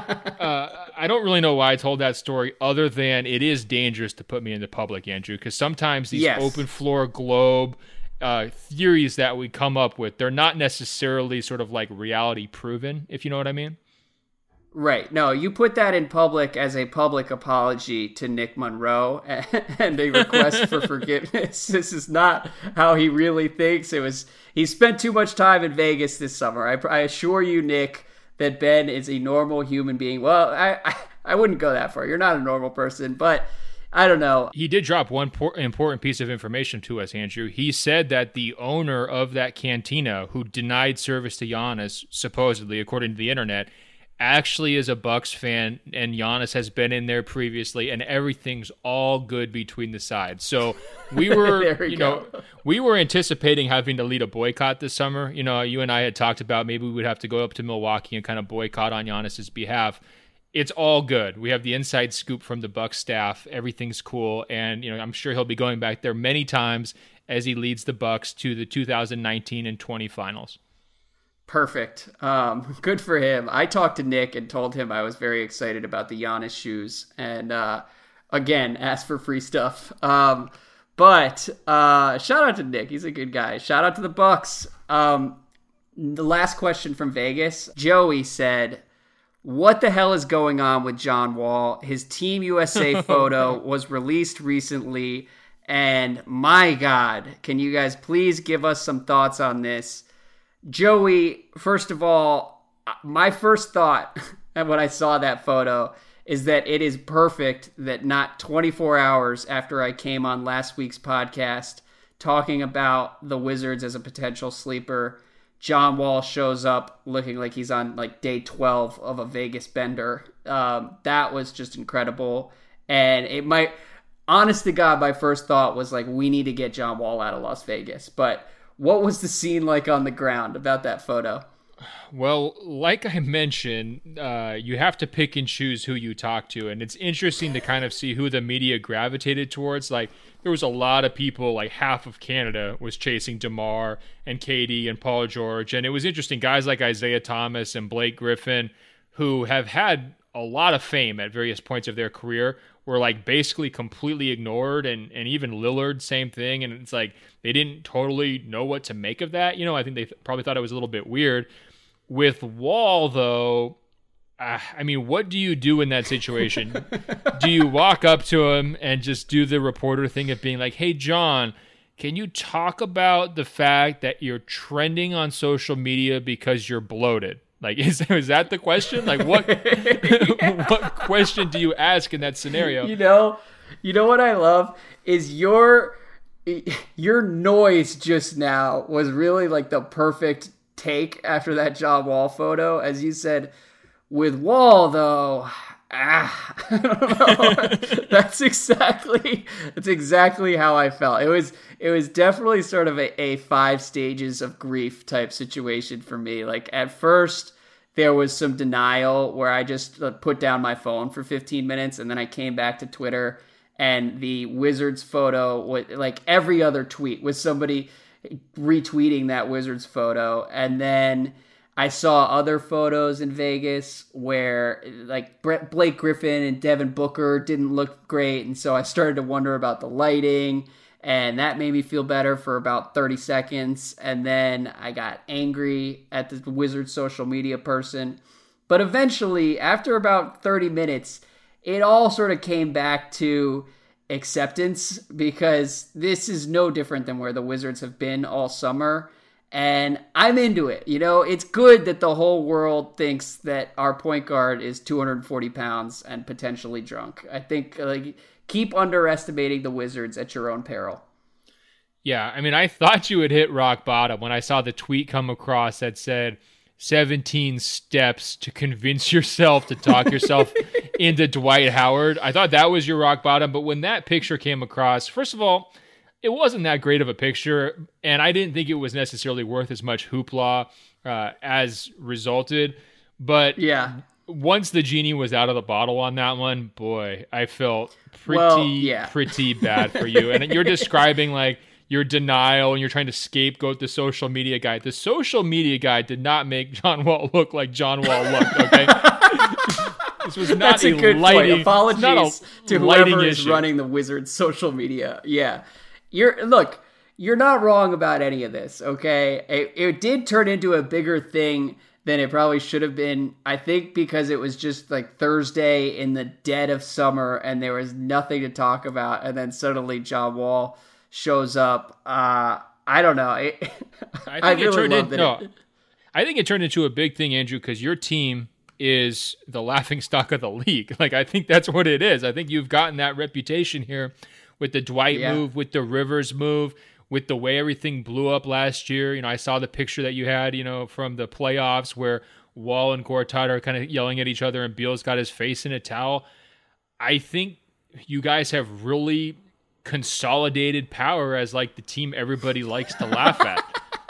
I don't really know why I told that story other than it is dangerous to put me in the public, Andrew, because sometimes these open floor globe theories that we come up with, they're not necessarily sort of like reality proven, if you know what I mean. Right. No, you put that in public as a public apology to Nick Monroe and a request for forgiveness. This is not how he really thinks. He spent too much time in Vegas this summer. I assure you, Nick, that Ben is a normal human being. Well, I wouldn't go that far. You're not a normal person, but I don't know. He did drop one important piece of information to us, Andrew. He said that the owner of that cantina who denied service to Giannis, supposedly, according to the internet, actually is a Bucks fan, and Giannis has been in there previously, and everything's all good between the sides. So we were, we were anticipating having to lead a boycott this summer. You and I had talked about maybe we would have to go up to Milwaukee and kind of boycott on Giannis's behalf. it's all good. We have the inside scoop from the Bucs staff. Everything's cool, and I'm sure he'll be going back there many times as he leads the Bucs to the 2019 and 20 finals. Perfect. Good for him. I talked to Nick and told him I was very excited about the Giannis shoes, and again, asked for free stuff. But shout out to Nick. He's a good guy. Shout out to the Bucs. The last question from Vegas. Joey said, what the hell is going on with John Wall? His Team USA photo was released recently, and my God, can you guys please give us some thoughts on this? Joey, first of all, my first thought when I saw that photo is that it is perfect that not 24 hours after I came on last week's podcast talking about the Wizards as a potential sleeper, John Wall shows up looking like he's on like day 12 of a Vegas bender. That was just incredible. And it might, honest to God, my first thought was like, we need to get John Wall out of Las Vegas. But what was the scene like on the ground about that photo? Well, like I mentioned, you have to pick and choose who you talk to. And it's interesting to kind of see who the media gravitated towards. Like, there was a lot of people, like half of Canada was chasing DeMar and KD and Paul George. And it was interesting. Guys like Isaiah Thomas and Blake Griffin, who have had a lot of fame at various points of their career, were like basically completely ignored. And even Lillard, same thing. And it's like they didn't totally know what to make of that. I think they probably thought it was a little bit weird. With Wall, though, I mean, what do you do in that situation? Do you walk up to him and just do the reporter thing of being like, hey, John, can you talk about the fact that you're trending on social media because you're bloated? Like, is that the question? Like, what what question do you ask in that scenario? You know what I love is your noise just now was really like the perfect take after that John Wall photo. As you said, with Wall, though, I don't know. That's exactly how I felt. It was definitely sort of a 5 stages of grief type situation for me. Like, at first, there was some denial where I just put down my phone for 15 minutes, and then I came back to Twitter, and the Wizards photo, like every other tweet, was somebody retweeting that Wizards photo. And then I saw other photos in Vegas where like Blake Griffin and Devin Booker didn't look great. And so I started to wonder about the lighting, and that made me feel better for about 30 seconds. And then I got angry at the Wizards social media person. But eventually, after about 30 minutes, it all sort of came back to acceptance, because this is no different than where the Wizards have been all summer. And I'm into it. It's good that the whole world thinks that our point guard is 240 pounds and potentially drunk. I think keep underestimating the Wizards at your own peril. Yeah, I mean, I thought you would hit rock bottom when I saw the tweet come across that said 17 steps to convince yourself to talk yourself into Dwight Howard. I thought that was your rock bottom. But when that picture came across, first of all, it wasn't that great of a picture, and I didn't think it was necessarily worth as much hoopla as resulted. But yeah, once the genie was out of the bottle on that one, boy, I felt pretty bad for you. And you're describing like your denial, and you're trying to scapegoat the social media guy. The social media guy did not make John Wall look like John Wall looked, okay? This was not That's a good point. Apologies to whoever is running the Wizards social media. Yeah. You're not wrong about any of this, okay? It did turn into a bigger thing than it probably should have been, I think, because it was just like Thursday in the dead of summer and there was nothing to talk about, and then suddenly John Wall shows up. I don't know. I think it turned into a big thing, Andrew, because your team is the laughingstock of the league. Like, I think that's what it is. I think you've gotten that reputation here with the Dwight move, with the Rivers move, with the way everything blew up last year. I saw the picture that you had, from the playoffs where Wall and Gortat are kind of yelling at each other and Beal's got his face in a towel. I think you guys have really consolidated power as like the team everybody likes to laugh at.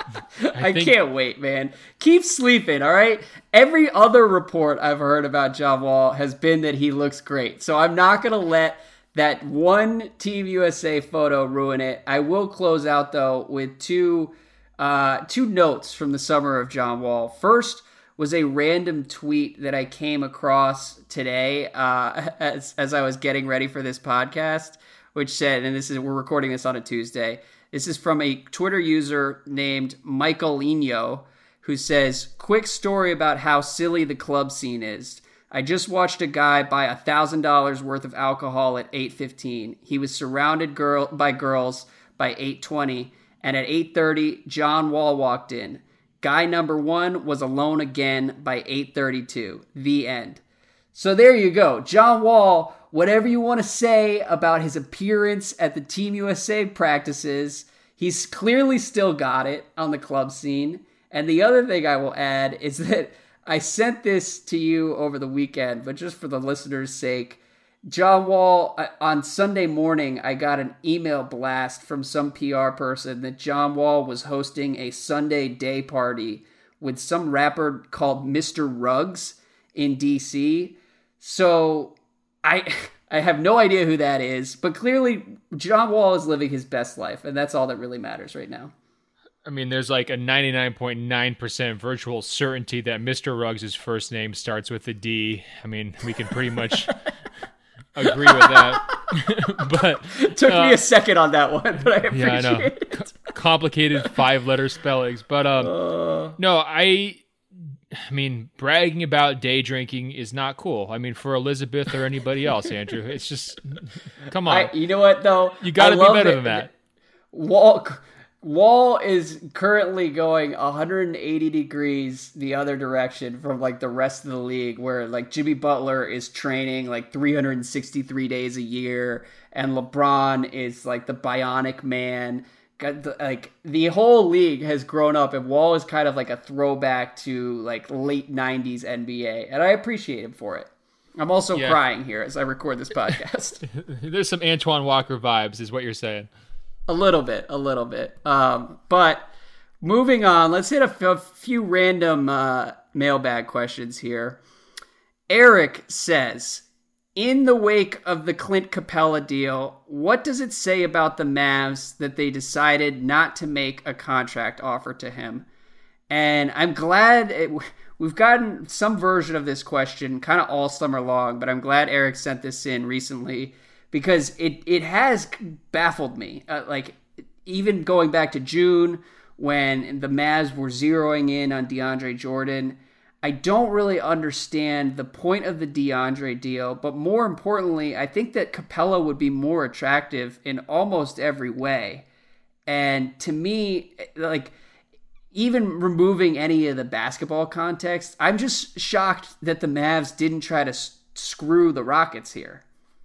I can't wait, man. Keep sleeping, all right? Every other report I've heard about John Wall has been that he looks great. So I'm not going to let that one Team USA photo ruin it. I will close out, though, with two notes from the summer of John Wall. First was a random tweet that I came across today as I was getting ready for this podcast, which said, and we're recording this on a Tuesday. This is from a Twitter user named Michaelinho, who says, "Quick story about how silly the club scene is. I just watched a guy buy $1,000 worth of alcohol at 8:15. He was surrounded by girls by 8:20, and at 8:30, John Wall walked in. Guy number one was alone again by 8:32. The end." So there you go. John Wall, whatever you want to say about his appearance at the Team USA practices, he's clearly still got it on the club scene. And the other thing I will add is that I sent this to you over the weekend, but just for the listeners' sake, John Wall, on Sunday morning, I got an email blast from some PR person that John Wall was hosting a Sunday day party with some rapper called Mr. Ruggs in DC. So I have no idea who that is, but clearly John Wall is living his best life, and that's all that really matters right now. I mean, there's like a 99.9% virtual certainty that Mr. Ruggs' first name starts with a D. I mean, we can pretty much agree with that. But took me a second on that one, but I appreciate it. Complicated 5-letter spellings. But no, I mean, bragging about day drinking is not cool. I mean, for Elizabeth or anybody else, Andrew, it's just, come on. You know what, though? You got to be better than that. Wall is currently going 180 degrees the other direction from like the rest of the league, where like Jimmy Butler is training like 363 days a year, and LeBron is like the bionic man. Like the whole league has grown up, and Wall is kind of like a throwback to like late 90s NBA, and I appreciate him for it. I'm also crying here as I record this podcast. There's some Antoine Walker vibes, is what you're saying. A little bit. But moving on, let's hit a few random mailbag questions here. Eric says, in the wake of the Clint Capella deal, what does it say about the Mavs that they decided not to make a contract offer to him? And I'm glad we've gotten some version of this question kind of all summer long, but I'm glad Eric sent this in recently, because it has baffled me. Like, even going back to June when the Mavs were zeroing in on DeAndre Jordan, I don't really understand the point of the DeAndre deal, but more importantly, I think that Capella would be more attractive in almost every way. And to me, like, even removing any of the basketball context, I'm just shocked that the Mavs didn't try to screw the Rockets here.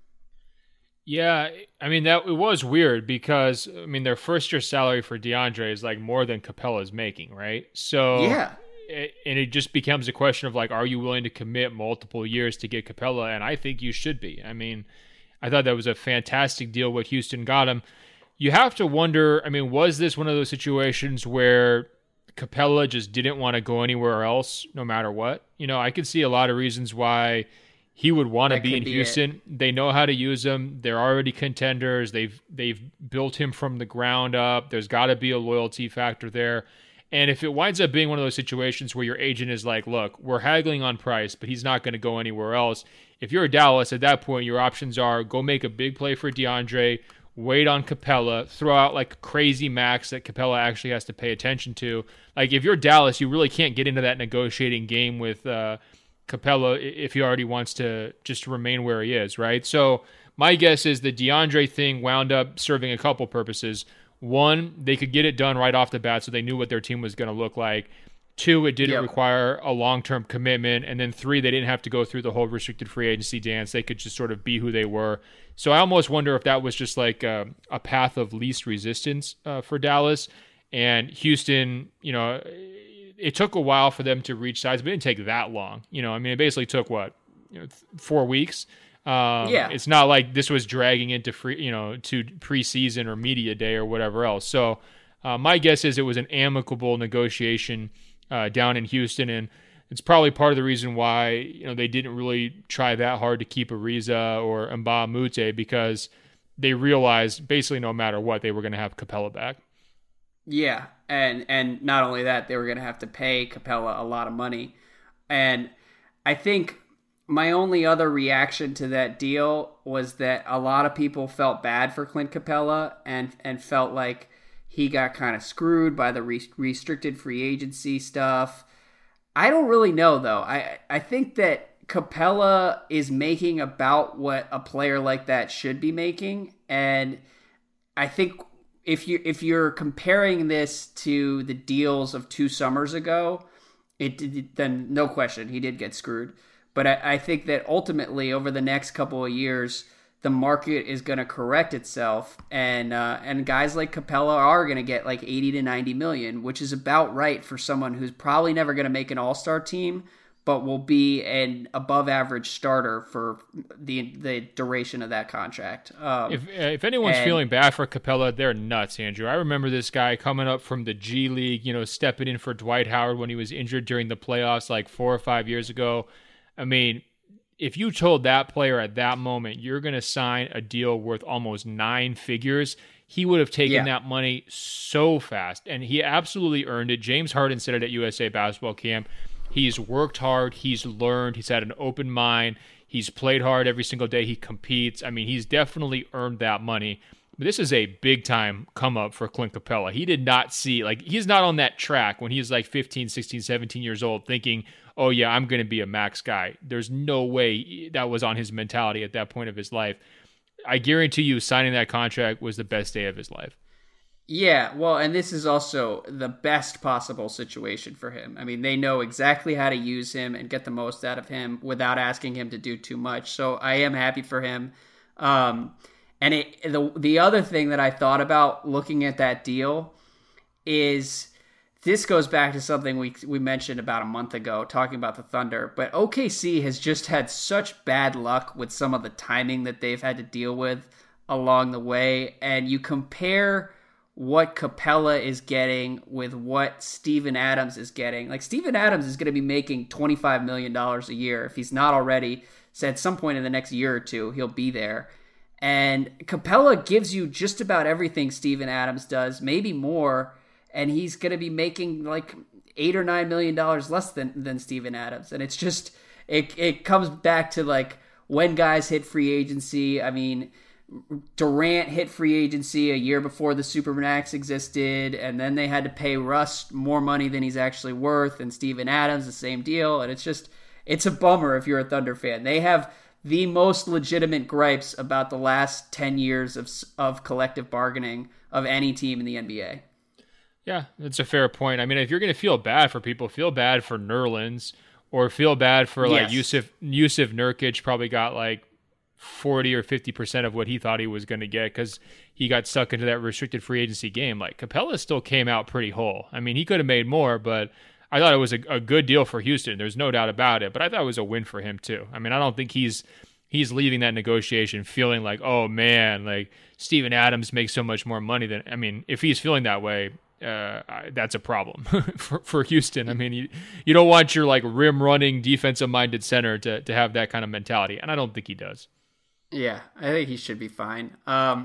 Yeah, I mean, it was weird because, I mean, their first-year salary for DeAndre is like more than Capella's making, right? So, yeah. And it just becomes a question of like, are you willing to commit multiple years to get Capella? And I think you should be. I mean, I thought that was a fantastic deal what Houston got him. You have to wonder, I mean, was this one of those situations where Capella just didn't want to go anywhere else no matter what? You know, I could see a lot of reasons why he would want to be in Houston. They know how to use him. They're already contenders. They've built him from the ground up. There's got to be a loyalty factor there. And if it winds up being one of those situations where your agent is like, look, we're haggling on price, but he's not going to go anywhere else. If you're Dallas, at that point, your options are go make a big play for DeAndre, wait on Capella, throw out like crazy max that Capella actually has to pay attention to. Like, if you're Dallas, you really can't get into that negotiating game with Capella if he already wants to just remain where he is, right? So my guess is the DeAndre thing wound up serving a couple purposes. One, they could get it done right off the bat so they knew what their team was going to look like. Two, it didn't require a long-term commitment. And then three, they didn't have to go through the whole restricted free agency dance. They could just sort of be who they were. So I almost wonder if that was just like a path of least resistance for Dallas. And Houston, you know, it took a while for them to reach size, but it didn't take that long. You know, I mean, it basically took 4 weeks. It's not like this was dragging into to preseason or media day or whatever else. So My guess is it was an amicable negotiation down in Houston, and it's probably part of the reason why they didn't really try that hard to keep Ariza or Mbah Moute, because they realized basically no matter what, they were going to have Capella back. Yeah, and not only that, they were going to have to pay Capella a lot of money. And I think my only other reaction to that deal was that a lot of people felt bad for Clint Capella and felt like he got kind of screwed by the restricted free agency stuff. I don't really know, though. I think that Capella is making about what a player like that should be making. And I think if you're comparing this to the deals of 2 summers ago, then no question, he did get screwed. But I think that ultimately over the next couple of years, the market is going to correct itself, and guys like Capella are going to get like 80 to 90 million, which is about right for someone who's probably never going to make an all-star team, but will be an above-average starter for the duration of that contract. If anyone's feeling bad for Capella, they're nuts, Andrew. I remember this guy coming up from the G League, stepping in for Dwight Howard when he was injured during the playoffs like 4 or 5 years ago. I mean, if you told that player at that moment you're going to sign a deal worth almost 9 figures, he would have taken that money so fast, and he absolutely earned it. James Harden said it at USA Basketball Camp. He's worked hard. He's learned. He's had an open mind. He's played hard every single day he competes. I mean, he's definitely earned that money. But this is a big-time come-up for Clint Capella. He did not see, he's not on that track when he's like 15, 16, 17 years old thinking, oh, yeah, I'm going to be a max guy. There's no way that was on his mentality at that point of his life. I guarantee you signing that contract was the best day of his life. Yeah, well, and this is also the best possible situation for him. I mean, they know exactly how to use him and get the most out of him without asking him to do too much. So I am happy for him. And the other thing that I thought about looking at that deal is this goes back to something we mentioned about a month ago, talking about the Thunder. But OKC has just had such bad luck with some of the timing that they've had to deal with along the way. And you compare what Capella is getting with what Steven Adams is getting. Like, Steven Adams is going to be making $25 million a year. If he's not already, so at some point in the next year or two, he'll be there. And Capella gives you just about everything Steven Adams does, maybe more, and he's going to be making like $8 or $9 million less than Steven Adams. And it's just, it comes back to like when guys hit free agency. I mean, Durant hit free agency a year before the Supermax existed, and then they had to pay Russ more money than he's actually worth, and Steven Adams, the same deal. And it's a bummer if you're a Thunder fan. They have the most legitimate gripes about the last 10 years of collective bargaining of any team in the NBA. Yeah, that's a fair point. I mean, if you're going to feel bad for people, feel bad for Nerlens, or feel bad for like Yusuf Nurkic probably got like 40 or 50% of what he thought he was going to get because he got sucked into that restricted free agency game. Like, Capella still came out pretty whole. I mean, he could have made more, but I thought it was a good deal for Houston. There's no doubt about it, but I thought it was a win for him too. I mean, I don't think he's leaving that negotiation feeling like, oh man, like Steven Adams makes so much more money than, I mean, if he's feeling that way, that's a problem for Houston. I mean, you don't want your like rim running defensive minded center to have that kind of mentality. And I don't think he does. Yeah, I think he should be fine.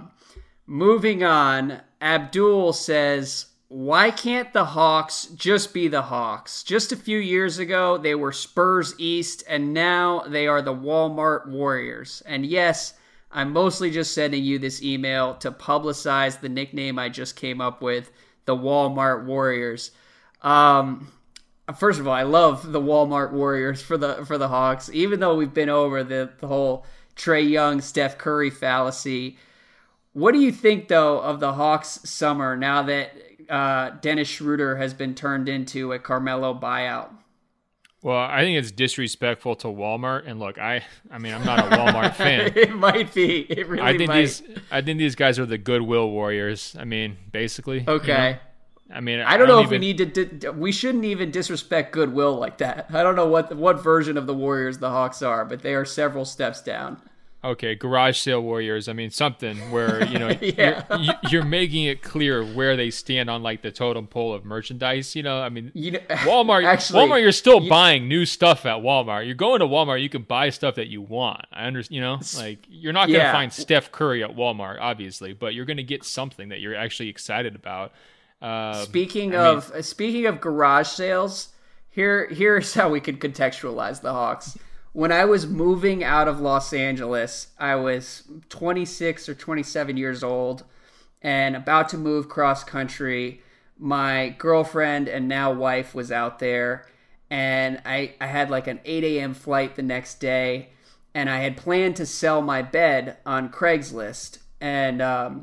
Moving on, Abdul says, why can't the Hawks just be the Hawks? Just a few years ago, they were Spurs East, and now they are the Walmart Warriors. And yes, I'm mostly just sending you this email to publicize the nickname I just came up with, the Walmart Warriors. First of all, I love the Walmart Warriors for the Hawks, even though we've been over the whole Trae Young, Steph Curry fallacy. What do you think, though, of the Hawks summer now that Dennis Schroeder has been turned into a Carmelo buyout? Well, I think it's disrespectful to Walmart. And look, I mean, I'm not a Walmart fan. It might be. It really might. I think these guys are the Goodwill Warriors. I mean, basically. Okay. You know? I mean, I don't know if we need to. We shouldn't even disrespect Goodwill like that. I don't know what version of the Warriors the Hawks are, but they are several steps down. Okay, garage sale warriors. I mean, something where Yeah. you're making it clear where they stand on like the totem pole of merchandise. I mean, You know, Walmart. actually, Walmart, you're still buying new stuff at Walmart. You're going to Walmart, you can buy stuff that you want. I understand. Like you're not going to yeah. find Steph Curry at Walmart, obviously, but you're going to get something that you're actually excited about. Speaking of garage sales, here's how we could contextualize the Hawks. When I was moving out of Los Angeles, I was 26 or 27 years old and about to move cross country. My girlfriend and now wife was out there, and I had like an 8 a.m. flight the next day, and I had planned to sell my bed on Craigslist, and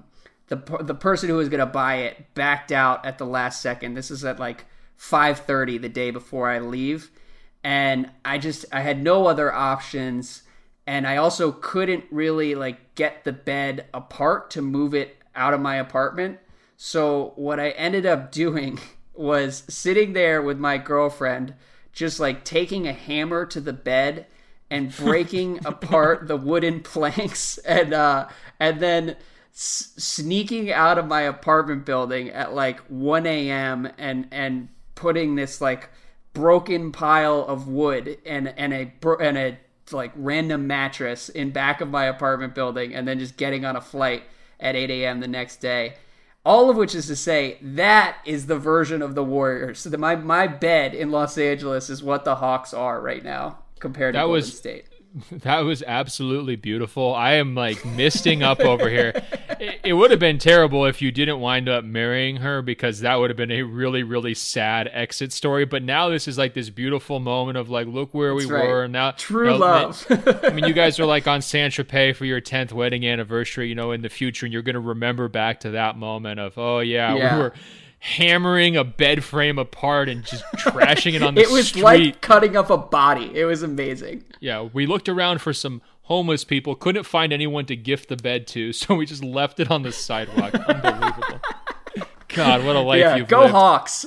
the person who was going to buy it backed out at the last second. This is at like 5:30 the day before I leave. And I had no other options. And I also couldn't really like get the bed apart to move it out of my apartment. So what I ended up doing was sitting there with my girlfriend, just like taking a hammer to the bed and breaking apart the wooden planks and then sneaking out of my apartment building at like 1 a.m. and putting this like broken pile of wood and a like random mattress in back of my apartment building, and then just getting on a flight at 8 a.m. the next day. All of which is to say, that is the version of the Warriors. So my bed in Los Angeles is what the Hawks are right now compared to Golden State. That was absolutely beautiful. I am like misting up over here. It would have been terrible if you didn't wind up marrying her, because that would have been a really, really sad exit story. But now this is like this beautiful moment of like, look where we were. Now, true love. I mean, you guys are like on Saint-Tropez for your 10th wedding anniversary, in the future, and you're going to remember back to that moment of, oh yeah. We were hammering a bed frame apart and just trashing it on the street. It was like cutting up a body. It was amazing. Yeah, we looked around for some homeless people, couldn't find anyone to gift the bed to, so we just left it on the sidewalk. Unbelievable. God, what a life you've go lived. Hawks.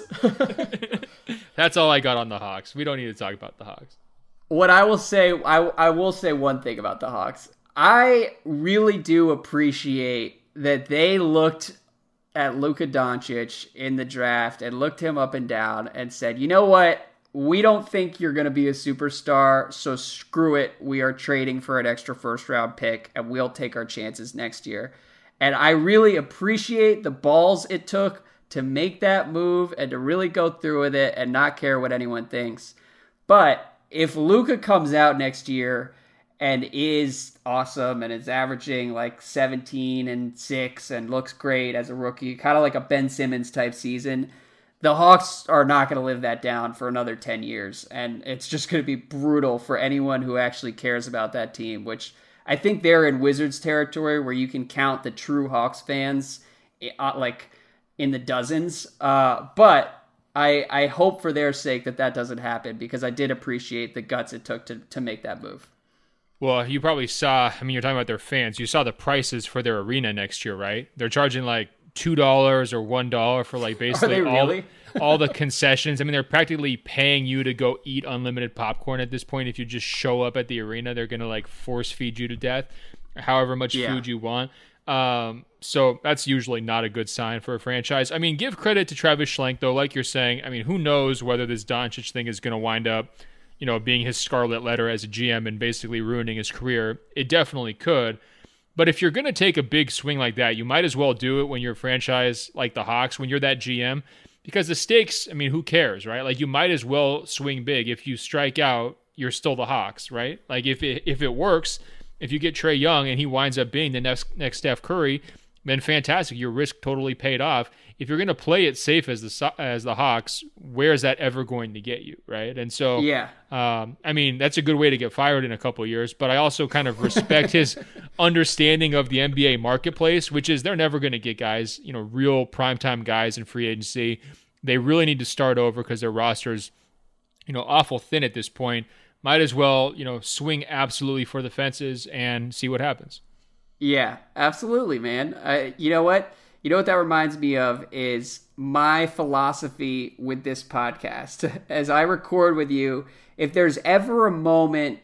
That's all I got on the Hawks. We don't need to talk about the Hawks. What I will say, I will say one thing about the Hawks. I really do appreciate that they looked at Luka Doncic in the draft and looked him up and down and said, you know what? We don't think you're going to be a superstar, so screw it. We are trading for an extra first-round pick, and we'll take our chances next year. And I really appreciate the balls it took to make that move and to really go through with it and not care what anyone thinks. But if Luka comes out next year and is awesome and is averaging like 17 and 6 and looks great as a rookie, kind of like a Ben Simmons type season, the Hawks are not going to live that down for another 10 years. And it's just going to be brutal for anyone who actually cares about that team, which I think they're in Wizards territory where you can count the true Hawks fans like in the dozens. But I hope for their sake that doesn't happen, because I did appreciate the guts it took to make that move. Well, you probably saw, I mean, you're talking about their fans. You saw the prices for their arena next year, right? They're charging like $2 or $1 for like basically all the concessions. I mean, they're practically paying you to go eat unlimited popcorn at this point. If you just show up at the arena, they're going to like force feed you to death, however much food you want. So that's usually not a good sign for a franchise. I mean, give credit to Travis Schlenk, though. Like you're saying, I mean, who knows whether this Doncic thing is going to wind up, being his scarlet letter as a GM and basically ruining his career. It definitely could. But if you're going to take a big swing like that, you might as well do it when you're a franchise like the Hawks, when you're that GM, because the stakes, I mean, who cares, right? Like, you might as well swing big. If you strike out, you're still the Hawks, right? Like, if it works, if you get Trae Young and he winds up being the next Steph Curry, then fantastic. Your risk totally paid off. If you're going to play it safe as the Hawks, where is that ever going to get you, right? And so, I mean, that's a good way to get fired in a couple of years, but I also kind of respect his understanding of the NBA marketplace, which is they're never going to get guys, real primetime guys in free agency. They really need to start over because their roster's, awful thin at this point. Might as well, swing absolutely for the fences and see what happens. Yeah, absolutely, man. You know what? You know what that reminds me of is my philosophy with this podcast. As I record with you, if there's ever a moment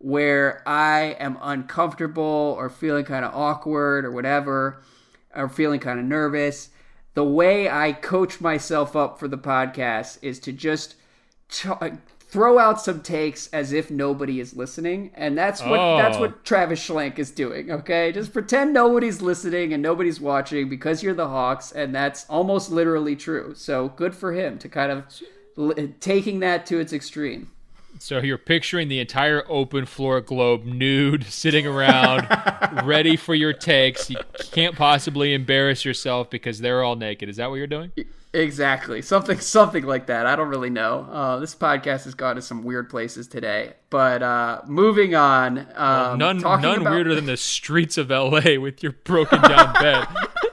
where I am uncomfortable or feeling kind of awkward or whatever, or feeling kind of nervous, the way I coach myself up for the podcast is to just throw out some takes as if nobody is listening, and that's what Travis Schlenk is doing. Okay, just pretend nobody's listening and nobody's watching because you're the Hawks, and that's almost literally true. So good for him to kind of taking that to its extreme. So you're picturing the entire open floor globe nude, sitting around, ready for your takes. You can't possibly embarrass yourself because they're all naked. Is that what you're doing? Exactly. Something like that. I don't really know. This podcast has gone to some weird places today. But moving on. None weirder than the streets of LA with your broken down bed.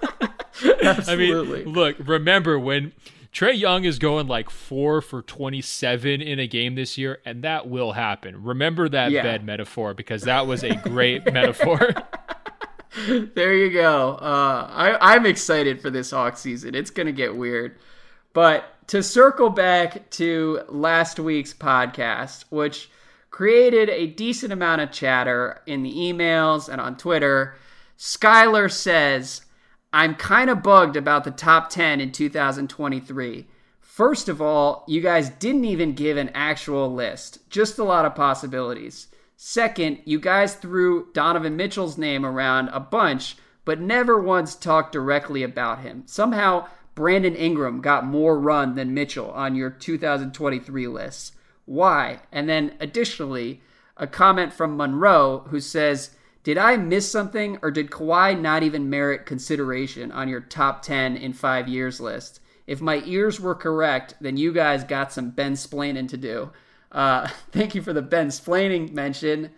Absolutely. I mean, look, remember when Trae Young is going like 4 for 27 in a game this year, and that will happen. Remember that bed metaphor, because that was a great metaphor. There you go. I'm excited for this Hawks season. It's going to get weird. But to circle back to last week's podcast, which created a decent amount of chatter in the emails and on Twitter, Skylar says, I'm kind of bugged about the top 10 in 2023. First of all, you guys didn't even give an actual list, just a lot of possibilities. Second, you guys threw Donovan Mitchell's name around a bunch, but never once talked directly about him. Somehow, Brandon Ingram got more run than Mitchell on your 2023 lists. Why? And then additionally, a comment from Monroe who says, did I miss something, or did Kawhi not even merit consideration on your top 10 in 5 years list? If my ears were correct, then you guys got some Ben-splaining to do. Thank you for the Ben-splaining mention.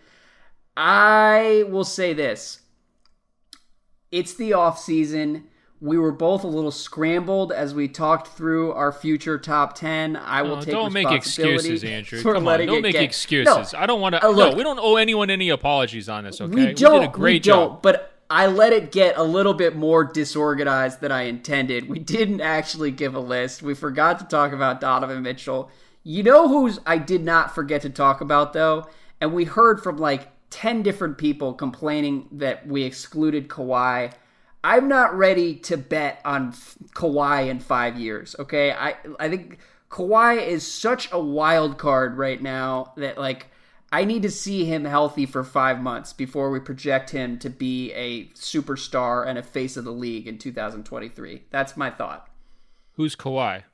I will say this. It's the off-season. We were both a little scrambled as we talked through our future top 10. I will take don't make excuses, Andrew. Come on, don't make excuses. No, I don't want to. No, we don't owe anyone any apologies on this. Okay, we did a great job. But I let it get a little bit more disorganized than I intended. We didn't actually give a list. We forgot to talk about Donovan Mitchell. You know who's I did not forget to talk about though, and we heard from like 10 different people complaining that we excluded Kawhi. I'm not ready to bet on Kawhi in 5 years, okay? I think Kawhi is such a wild card right now that, like, I need to see him healthy for 5 months before we project him to be a superstar and a face of the league in 2023. That's my thought. Who's Kawhi?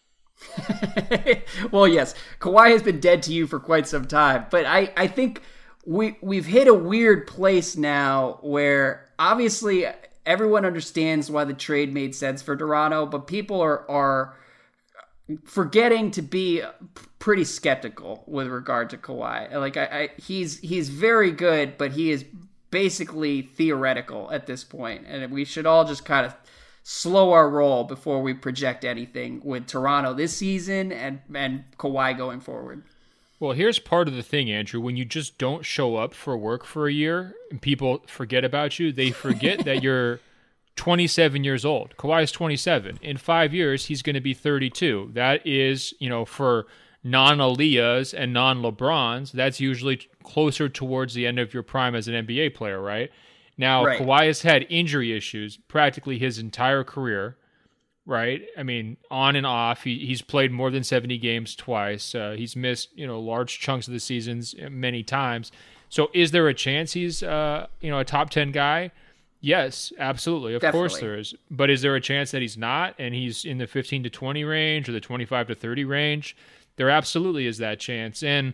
Well, yes, Kawhi has been dead to you for quite some time, but I think we've hit a weird place now where obviously everyone understands why the trade made sense for Toronto, but people are forgetting to be pretty skeptical with regard to Kawhi. Like he's very good, but he is basically theoretical at this point, and we should all just kind of slow our roll before we project anything with Toronto this season and Kawhi going forward. Well, here's part of the thing, Andrew. When you just don't show up for work for a year and people forget about you, they forget that you're 27 years old. Kawhi's 27. In 5 years, he's going to be 32. That is, for non-Aaliyahs and non-LeBrons, that's usually closer towards the end of your prime as an NBA player, right? Now, right. Kawhi has had injury issues practically his entire career. Right. I mean, on and off, he's played more than 70 games twice. He's missed, large chunks of the seasons many times. So is there a chance he's, a top 10 guy? Yes, absolutely. Of course there is. But is there a chance that he's not and he's in the 15 to 20 range or the 25 to 30 range? There absolutely is that chance. And,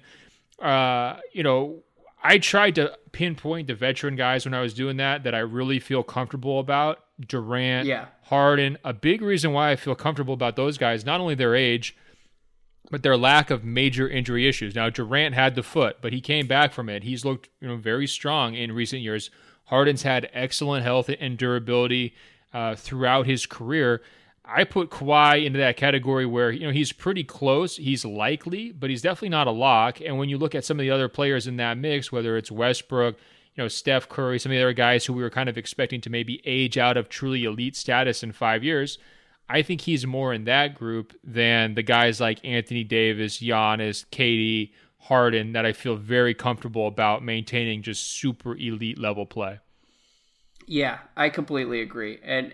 I tried to pinpoint the veteran guys when I was doing that I really feel comfortable about. Durant, Harden. A big reason why I feel comfortable about those guys, not only their age, but their lack of major injury issues. Now, Durant had the foot, but he came back from it. He's looked very strong in recent years. Harden's had excellent health and durability throughout his career. I put Kawhi into that category where, he's pretty close. He's likely, but he's definitely not a lock. And when you look at some of the other players in that mix, whether it's Westbrook, Steph Curry, some of the other guys who we were kind of expecting to maybe age out of truly elite status in 5 years, I think he's more in that group than the guys like Anthony Davis, Giannis, KD, Harden that I feel very comfortable about maintaining just super elite level play. Yeah, I completely agree. And,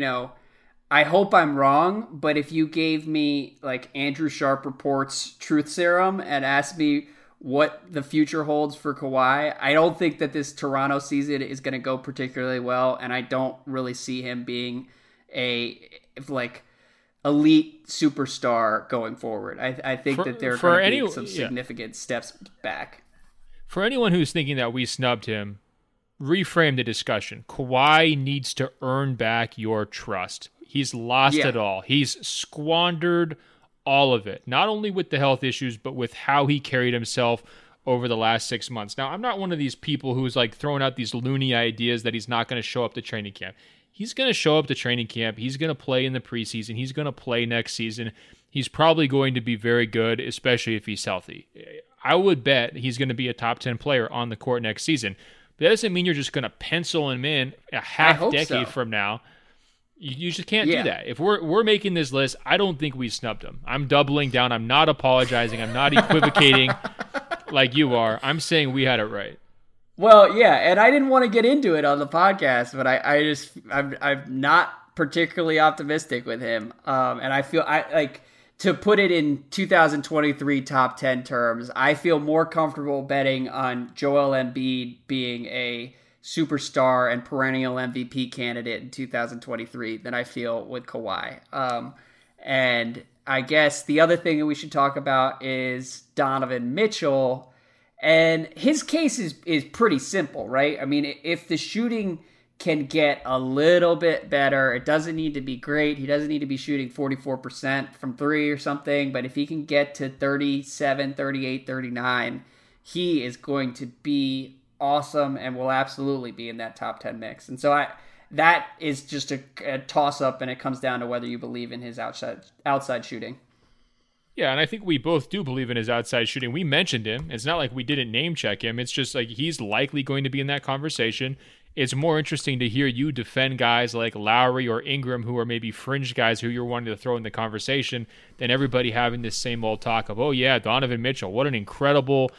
I hope I'm wrong, but if you gave me like Andrew Sharp Reports truth serum and asked me what the future holds for Kawhi, I don't think that this Toronto season is going to go particularly well, and I don't really see him being a elite superstar going forward. I think that there are going to be some significant steps back. For anyone who's thinking that we snubbed him, reframe the discussion. Kawhi needs to earn back your trust. He's lost it all. He's squandered all of it, not only with the health issues, but with how he carried himself over the last 6 months. Now, I'm not one of these people who's like throwing out these loony ideas that he's not going to show up to training camp. He's going to show up to training camp. He's going to play in the preseason. He's going to play next season. He's probably going to be very good, especially if he's healthy. I would bet he's going to be a top 10 player on the court next season. But that doesn't mean you're just going to pencil him in a half decade from now. You just can't do that. If we're making this list, I don't think we snubbed him. I'm doubling down. I'm not apologizing. I'm not equivocating like you are. I'm saying we had it right. Well, yeah, and I didn't want to get into it on the podcast, but I'm not particularly optimistic with him. And I feel to put it in 2023 top 10 terms, I feel more comfortable betting on Joel Embiid being a superstar and perennial MVP candidate in 2023 than I feel with Kawhi. And I guess the other thing that we should talk about is Donovan Mitchell. And his case is pretty simple, right? I mean, if the shooting can get a little bit better, it doesn't need to be great. He doesn't need to be shooting 44% from three or something. But if he can get to 37, 38, 39, he is going to be awesome and will absolutely be in that top 10 mix. And so that is just a toss-up, and it comes down to whether you believe in his outside shooting. Yeah, and I think we both do believe in his outside shooting. We mentioned him. It's not like we didn't name check him. It's just like he's likely going to be in that conversation. It's more interesting to hear you defend guys like Lowry or Ingram, who are maybe fringe guys who you're wanting to throw in the conversation, than everybody having this same old talk of, oh yeah, Donovan Mitchell, what an incredible,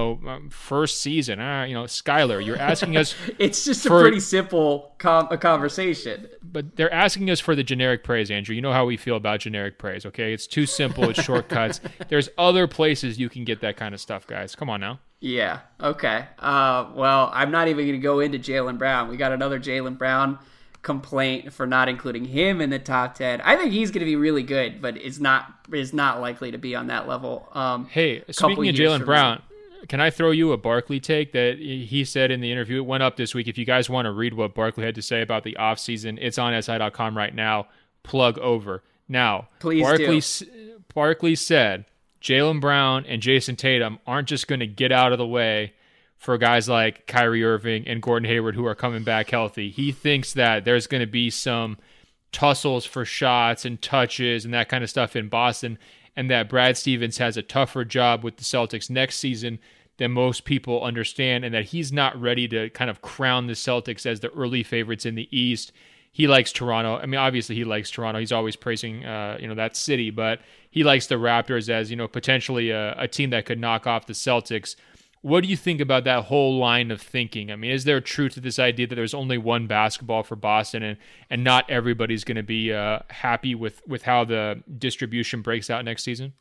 first season. Skylar, you're asking us. It's just a pretty simple conversation. But they're asking us for the generic praise, Andrew. You know how we feel about generic praise, okay? It's too simple. It's shortcuts. There's other places you can get that kind of stuff, guys. Come on now. Yeah. Okay. Well, I'm not even going to go into Jaylen Brown. We got another Jaylen Brown complaint for not including him in the top 10. I think he's going to be really good, but is not likely to be on that level. Hey, speaking of Jaylen Brown, can I throw you a Barkley take that he said in the interview? It went up this week. If you guys want to read what Barkley had to say about the offseason, it's on SI.com right now. Plug over. Now, please Barkley said Jaylen Brown and Jason Tatum aren't just going to get out of the way for guys like Kyrie Irving and Gordon Hayward who are coming back healthy. He thinks that there's going to be some tussles for shots and touches and that kind of stuff in Boston, and that Brad Stevens has a tougher job with the Celtics next season than most people understand, and that he's not ready to kind of crown the Celtics as the early favorites in the East. He likes Toronto. I mean, obviously he likes Toronto. He's always praising, that city, but he likes the Raptors as, potentially a team that could knock off the Celtics. What do you think about that whole line of thinking? I mean, is there truth to this idea that there's only one basketball for Boston and not everybody's going to be happy with how the distribution breaks out next season?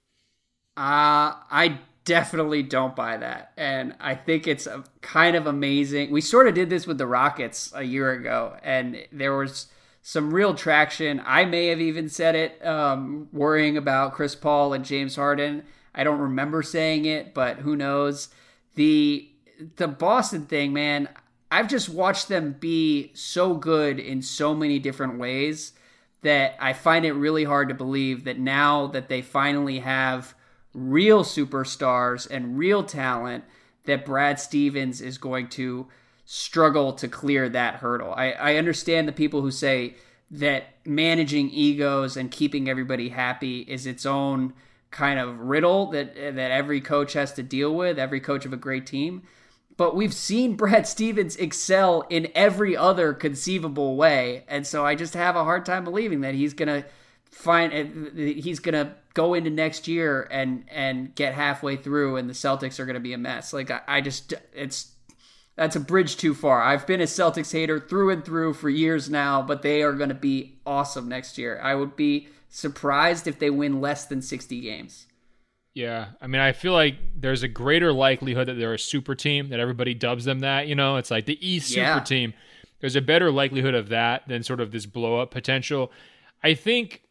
I definitely don't buy that. And I think it's kind of amazing. We sort of did this with the Rockets a year ago, and there was some real traction. I may have even said it, worrying about Chris Paul and James Harden. I don't remember saying it, but who knows? The Boston thing, man, I've just watched them be so good in so many different ways that I find it really hard to believe that now that they finally have real superstars and real talent, that Brad Stevens is going to struggle to clear that hurdle. I understand the people who say that managing egos and keeping everybody happy is its own kind of riddle that every coach has to deal with, every coach of a great team. But we've seen Brad Stevens excel in every other conceivable way. And so I just have a hard time believing that he's going to go into next year and get halfway through and the Celtics are going to be a mess. Like that's a bridge too far. I've been a Celtics hater through and through for years now, but they are going to be awesome next year. I would be surprised if they win less than 60 games. Yeah, I mean, I feel like there's a greater likelihood that they're a super team, that everybody dubs them that, it's like the East super team. There's a better likelihood of that than sort of this blow-up potential. I think,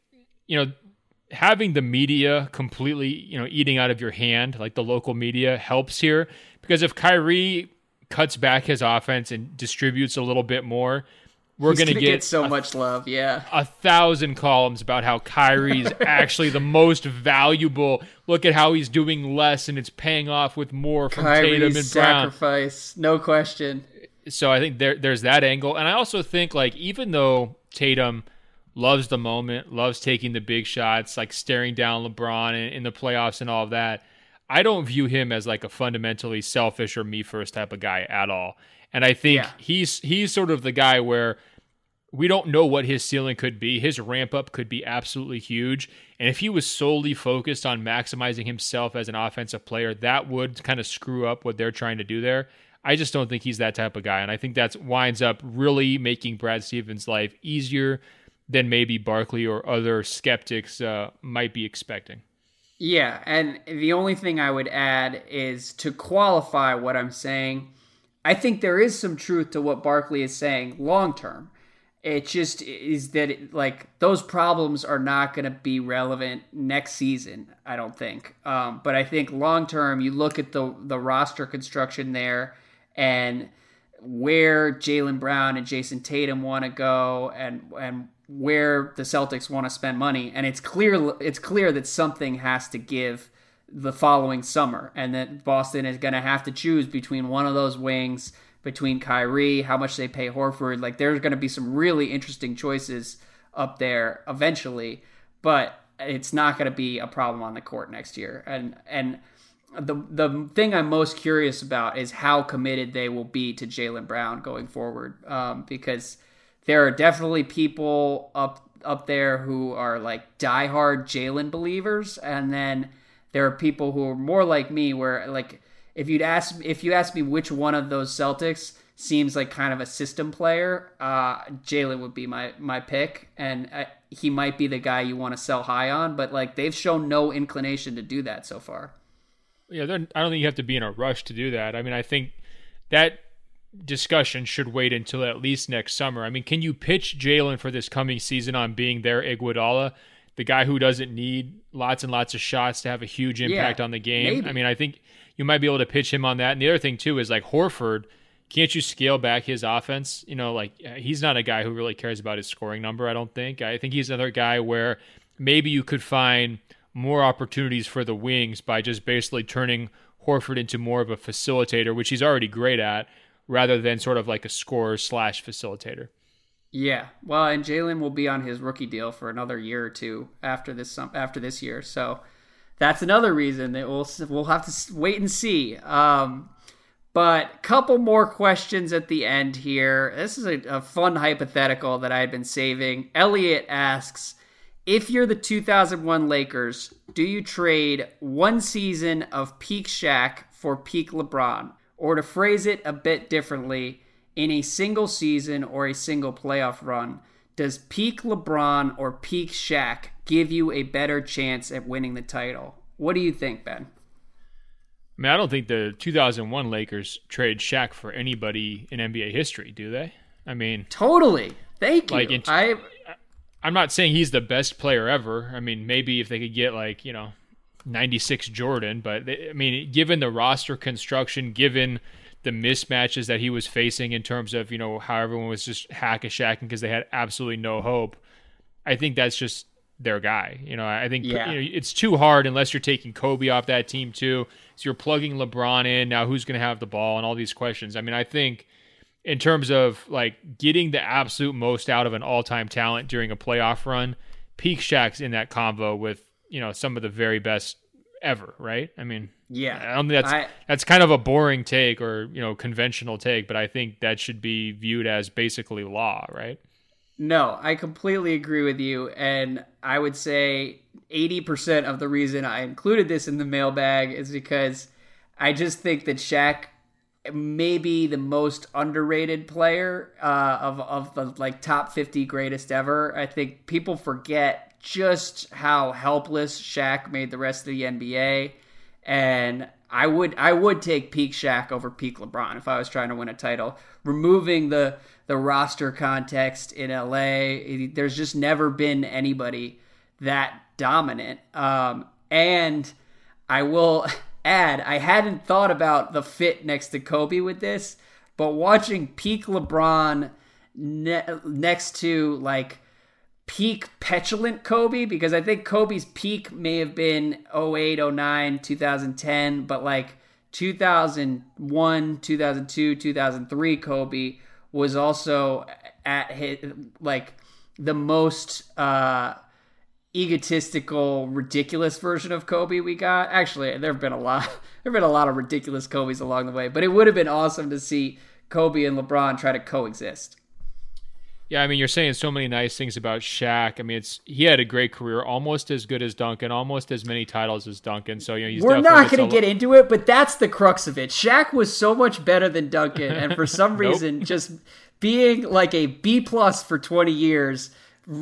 having the media completely, eating out of your hand, like the local media, helps here. Because if Kyrie cuts back his offense and distributes a little bit more, we're going to get so much love. Yeah. 1,000 columns about how Kyrie's actually the most valuable. Look at how he's doing less and it's paying off with more from Kyrie's Tatum and Brown. Sacrifice. No question. So I think there's that angle. And I also think, like, even though Tatum loves the moment, loves taking the big shots, like staring down LeBron in the playoffs and all of that, I don't view him as like a fundamentally selfish or me first type of guy at all. And I think he's sort of the guy where we don't know what his ceiling could be. His ramp up could be absolutely huge. And if he was solely focused on maximizing himself as an offensive player, that would kind of screw up what they're trying to do there. I just don't think he's that type of guy. And I think that winds up really making Brad Stevens' life easier than maybe Barkley or other skeptics might be expecting. Yeah, and the only thing I would add is to qualify what I'm saying, I think there is some truth to what Barkley is saying long term. It just is that those problems are not going to be relevant next season, I don't think. But I think long term, you look at the roster construction there and where Jaylen Brown and Jason Tatum want to go and where the Celtics want to spend money, and it's clear that something has to give the following summer, and that Boston is going to have to choose between one of those wings, between Kyrie, how much they pay Horford. Like, there's going to be some really interesting choices up there eventually, but it's not going to be a problem on the court next year. And the thing I'm most curious about is how committed they will be to Jaylen Brown going forward, because there are definitely people up there who are like diehard Jaylen believers, and then there are people who are more like me, where like if you ask me which one of those Celtics seems like kind of a system player, Jaylen would be my pick, and he might be the guy you want to sell high on, but like they've shown no inclination to do that so far. Yeah, I don't think you have to be in a rush to do that. I mean, I think that discussion should wait until at least next summer. I mean, can you pitch Jaylen for this coming season on being their Iguodala, the guy who doesn't need lots and lots of shots to have a huge impact on the game? Maybe. I mean, I think you might be able to pitch him on that. And the other thing too is like Horford, can't you scale back his offense? He's not a guy who really cares about his scoring number, I don't think. I think he's another guy where maybe you could find more opportunities for the wings by just basically turning Horford into more of a facilitator, which he's already great at, rather than sort of like a scorer / facilitator. Yeah. Well, and Jaylen will be on his rookie deal for another year or two after this year. So that's another reason that we'll have to wait and see. But couple more questions at the end here. This is a fun hypothetical that I had been saving. Elliot asks, if you're the 2001 Lakers, do you trade one season of peak Shaq for peak LeBron? Or to phrase it a bit differently, in a single season or a single playoff run, does peak LeBron or peak Shaq give you a better chance at winning the title? What do you think, Ben? I mean, I don't think the 2001 Lakers trade Shaq for anybody in NBA history, do they? I mean... Totally. Thank you. I'm not saying he's the best player ever. I mean, maybe if they could get 96 Jordan, but given the roster construction, given the mismatches that he was facing in terms of, how everyone was just hack-a-shacking because they had absolutely no hope, I think that's just their guy. I think it's too hard unless you're taking Kobe off that team too. So you're plugging LeBron in. Now who's going to have the ball and all these questions? I mean, I think in terms of getting the absolute most out of an all-time talent during a playoff run, peak Shaq's in that convo with, some of the very best ever, right? I mean, I don't think that's kind of a boring take or, conventional take, but I think that should be viewed as basically law, right? No, I completely agree with you. And I would say 80% of the reason I included this in the mailbag is because I just think that Shaq may be the most underrated player of the like top 50 greatest ever. I think people forget just how helpless Shaq made the rest of the NBA. And I would take peak Shaq over peak LeBron if I was trying to win a title. Removing the roster context in LA, there's just never been anybody that dominant. And I will add, I hadn't thought about the fit next to Kobe with this, but watching peak LeBron next to like peak petulant Kobe, because I think Kobe's peak may have been 08, 09, 2010, but like 2001, 2002, 2003 Kobe was also at his, like the most egotistical, ridiculous version of Kobe we got. Actually, there've been a lot of ridiculous Kobes along the way, but it would have been awesome to see Kobe and LeBron try to coexist. Yeah, I mean, you're saying so many nice things about Shaq. I mean, he had a great career, almost as good as Duncan, almost as many titles as Duncan. So, we're not going to get into it, but that's the crux of it. Shaq was so much better than Duncan, and for some reason, just being like a B+ for 20 years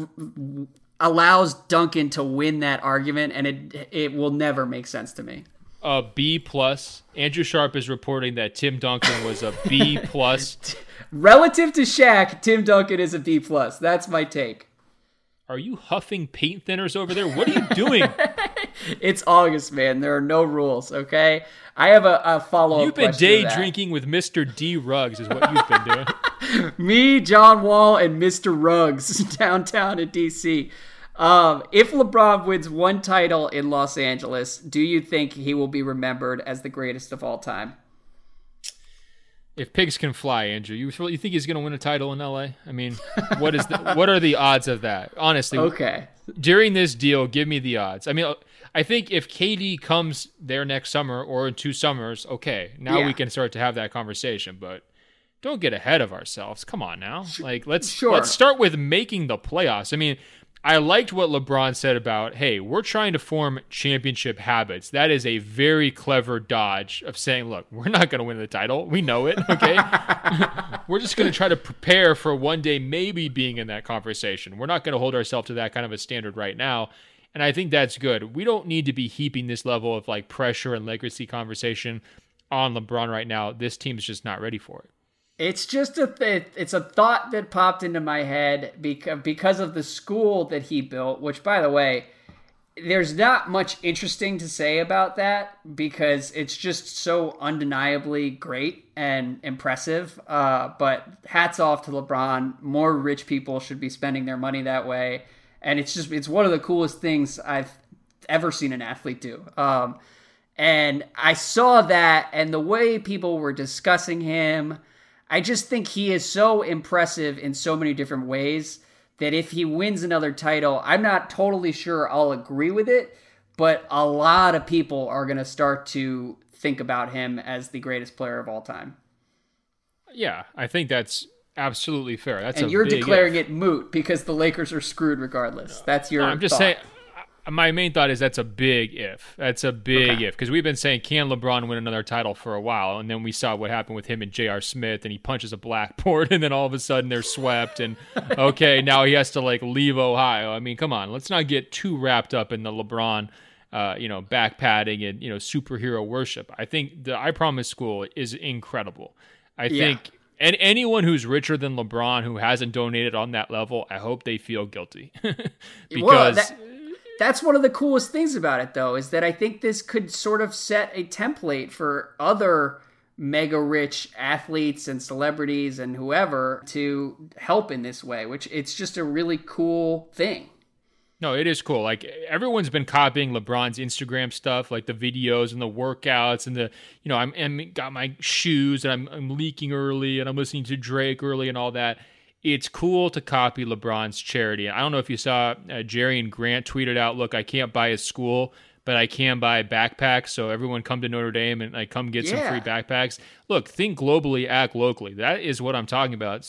allows Duncan to win that argument, and it will never make sense to me. B+. Andrew Sharp is reporting that Tim Duncan was a B+. Relative to Shaq, Tim Duncan is a B+. That's my take. Are you huffing paint thinners over there? What are you doing? It's August, man. There are no rules, okay? I have a follow-up You've been question day drinking with Mr. D. Ruggs is what you've been doing. Me, John Wall, and Mr. Ruggs downtown in D.C. If LeBron wins one title in Los Angeles, do you think he will be remembered as the greatest of all time? If pigs can fly, Andrew, you think he's going to win a title in LA? I mean, what are the odds of that? Honestly, okay. During this deal, give me the odds. I mean, I think if KD comes there next summer or in 2 summers, okay, now we can start to have that conversation. But don't get ahead of ourselves. Come on now, like let's start with making the playoffs. I mean, I liked what LeBron said about, hey, we're trying to form championship habits. That is a very clever dodge of saying, look, we're not going to win the title. We know it, okay? We're just going to try to prepare for one day maybe being in that conversation. We're not going to hold ourselves to that kind of a standard right now. And I think that's good. We don't need to be heaping this level of like pressure and legacy conversation on LeBron right now. This team's just not ready for it. It's just it's a thought that popped into my head because of the school that he built, which, by the way, there's not much interesting to say about that because it's just so undeniably great and impressive. But hats off to LeBron. More rich people should be spending their money that way. And it's one of the coolest things I've ever seen an athlete do. And I saw that, and the way people were discussing him, I just think he is so impressive in so many different ways that if he wins another title, I'm not totally sure I'll agree with it, but a lot of people are going to start to think about him as the greatest player of all time. Yeah, I think that's absolutely fair. And you're declaring it moot because the Lakers are screwed regardless. That's your I'm just thought. saying, my main thought is that's a big if. That's a big if. Because we've been saying, can LeBron win another title for a while? And then we saw what happened with him and J.R. Smith, and he punches a blackboard, and then all of a sudden they're swept. And, okay, now he has to, like, leave Ohio. I mean, come on. Let's not get too wrapped up in the LeBron, back padding and, superhero worship. I think the I Promise School is incredible. I think... And anyone who's richer than LeBron who hasn't donated on that level, I hope they feel guilty. Because... That's one of the coolest things about it, though, is that I think this could sort of set a template for other mega rich athletes and celebrities and whoever to help in this way, which it's just a really cool thing. No, it is cool. Like, everyone's been copying LeBron's Instagram stuff, like the videos and the workouts and the, I'm got my shoes and I'm leaking early and I'm listening to Drake early and all that. It's cool to copy LeBron's charity. I don't know if you saw Jerry and Grant tweeted out, look, I can't buy his school, but I can buy backpacks. So everyone come to Notre Dame and come get some free backpacks. Look, think globally, act locally. That is what I'm talking about. So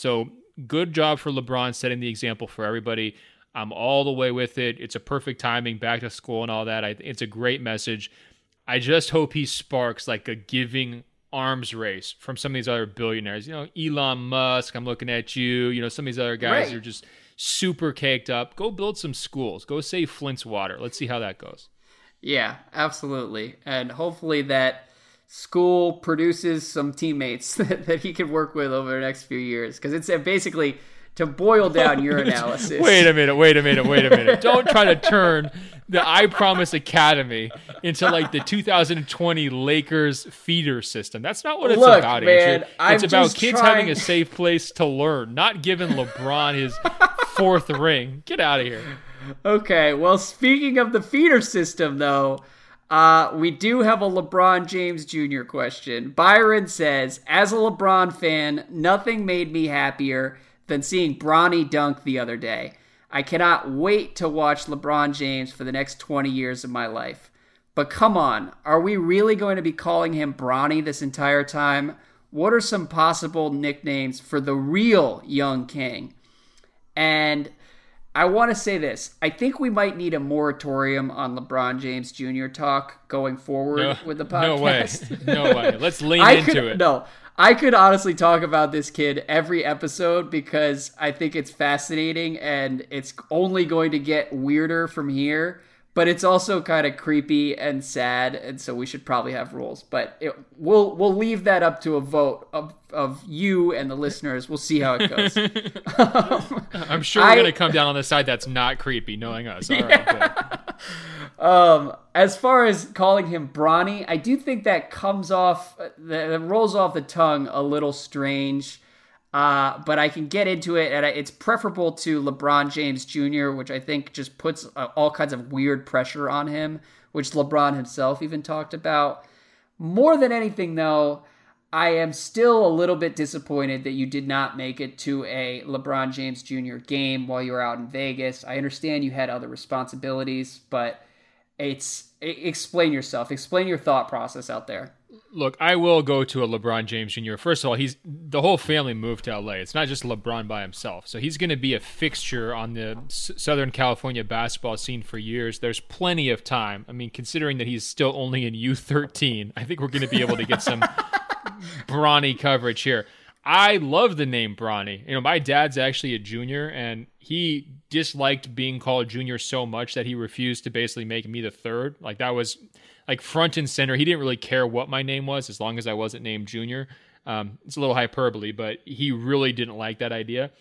good job for LeBron setting the example for everybody. I'm all the way with it. It's a perfect timing, back to school and all that. It's a great message. I just hope he sparks like a giving arms race from some of these other billionaires. You know, Elon Musk, I'm looking at you. You know, some of these other guys are just super caked up. Go build some schools. Go save Flint's water. Let's see how that goes. Yeah, absolutely. And hopefully that school produces some teammates that he can work with over the next few years. Because it's basically, to boil down your analysis. Wait a minute. Don't try to turn the I Promise Academy into like the 2020 Lakers feeder system. That's not what it's about, man, Andrew. It's about kids having a safe place to learn, not giving LeBron his fourth ring. Get out of here. Okay, well, speaking of the feeder system, though, we do have a LeBron James Jr. question. Byron says, as a LeBron fan, nothing made me happier than seeing Bronny dunk the other day. I cannot wait to watch LeBron James for the next 20 years of my life. But come on, are we really going to be calling him Bronny this entire time? What are some possible nicknames for the real young king? And I want to say this. I think we might need a moratorium on LeBron James Jr. talk going forward with the podcast. No way. Let's lean into it. No, I could honestly talk about this kid every episode because I think it's fascinating and it's only going to get weirder from here. But it's also kind of creepy and sad, and so we should probably have rules. But we'll leave that up to a vote of you and the listeners. We'll see how it goes. I'm sure we're going to come down on the side that's not creepy, knowing us. All right, good. As far as calling him Bronny, I do think that that rolls off the tongue a little strange. But I can get into it, and it's preferable to LeBron James Jr., which I think just puts all kinds of weird pressure on him, which LeBron himself even talked about. More than anything, though, I am still a little bit disappointed that you did not make it to a LeBron James Jr. game while you were out in Vegas. I understand you had other responsibilities, but explain yourself. Explain your thought process out there. Look, I will go to a LeBron James Jr. First of all, the whole family moved to LA. It's not just LeBron by himself. So he's going to be a fixture on the Southern California basketball scene for years. There's plenty of time. I mean, considering that he's still only in U13, I think we're going to be able to get some Bronny coverage here. I love the name Bronny. You know, my dad's actually a junior, and he disliked being called junior so much that he refused to basically make me the third. Like, that was like front and center. He didn't really care what my name was as long as I wasn't named Junior. It's a little hyperbole, but he really didn't like that idea.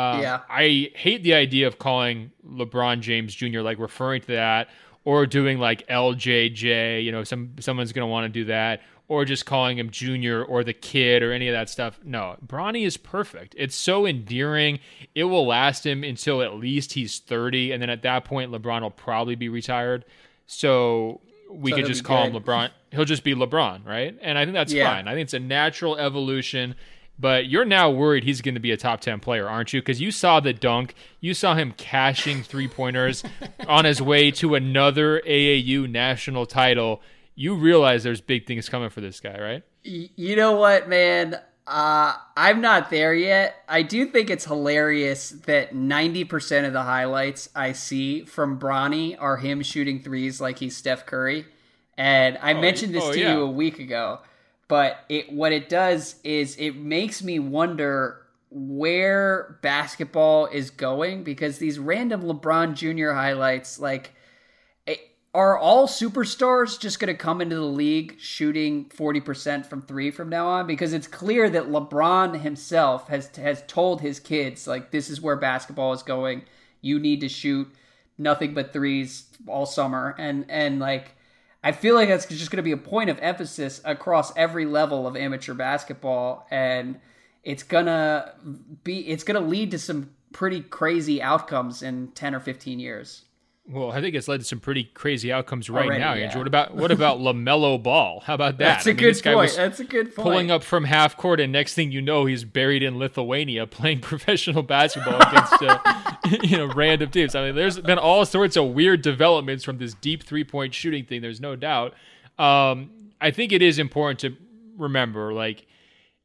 I hate the idea of calling LeBron James Jr., like referring to that, or doing like LJJ, you know, someone's going to want to do that, or just calling him Junior or the kid or any of that stuff. No, Bronny is perfect. It's so endearing. It will last him until at least he's 30, and then at that point, LeBron will probably be retired. So we could just call him LeBron. He'll just be LeBron, right? And I think that's fine. I think it's a natural evolution. But you're now worried he's going to be a top 10 player, aren't you? Because you saw the dunk. You saw him cashing three-pointers on his way to another AAU national title. You realize there's big things coming for this guy, right? You know what, man? I'm not there yet. I do think it's hilarious that 90% of the highlights I see from Bronny are him shooting threes like he's Steph Curry. And I mentioned this to you a week ago. But what it does is it makes me wonder where basketball is going, because these random LeBron Jr. highlights, like, are all superstars just going to come into the league shooting 40% from three from now on? Because it's clear that LeBron himself has told his kids, like, this is where basketball is going. You need to shoot nothing but threes all summer. And like, I feel like that's just going to be a point of emphasis across every level of amateur basketball. And it's going to lead to some pretty crazy outcomes in 10 or 15 years. Well, I think it's led to some pretty crazy outcomes right now, Andrew. What about LaMelo Ball? How about that? That's a good point. That's a good point. Pulling up from half court, and next thing you know, he's buried in Lithuania playing professional basketball against random teams. I mean, there's been all sorts of weird developments from this deep three-point shooting thing. There's no doubt. I think it is important to remember, like,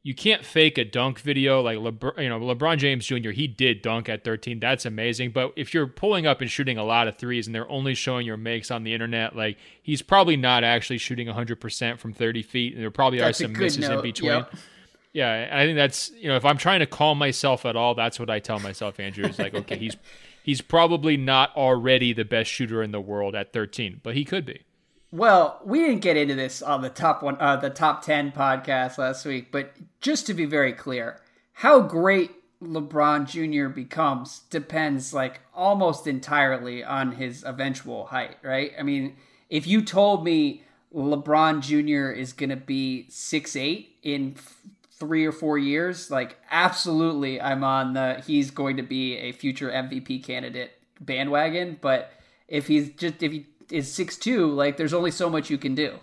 you can't fake a dunk video like LeBron James Jr. He did dunk at 13. That's amazing. But if you're pulling up and shooting a lot of threes and they're only showing your makes on the internet, like he's probably not actually shooting 100% from 30 feet. And there probably are some misses in between. Yep. Yeah, I think that's, if I'm trying to calm myself at all, that's what I tell myself, Andrew. Is like, okay, he's probably not already the best shooter in the world at 13, but he could be. Well, we didn't get into this on the top 10 podcast last week, but just to be very clear, how great LeBron Jr. becomes depends like almost entirely on his eventual height, right? I mean, if you told me LeBron Jr. is going to be 6'8" in 3 or 4 years, like absolutely I'm on he's going to be a future MVP candidate bandwagon, but if he is 6'2", like there's only so much you can do.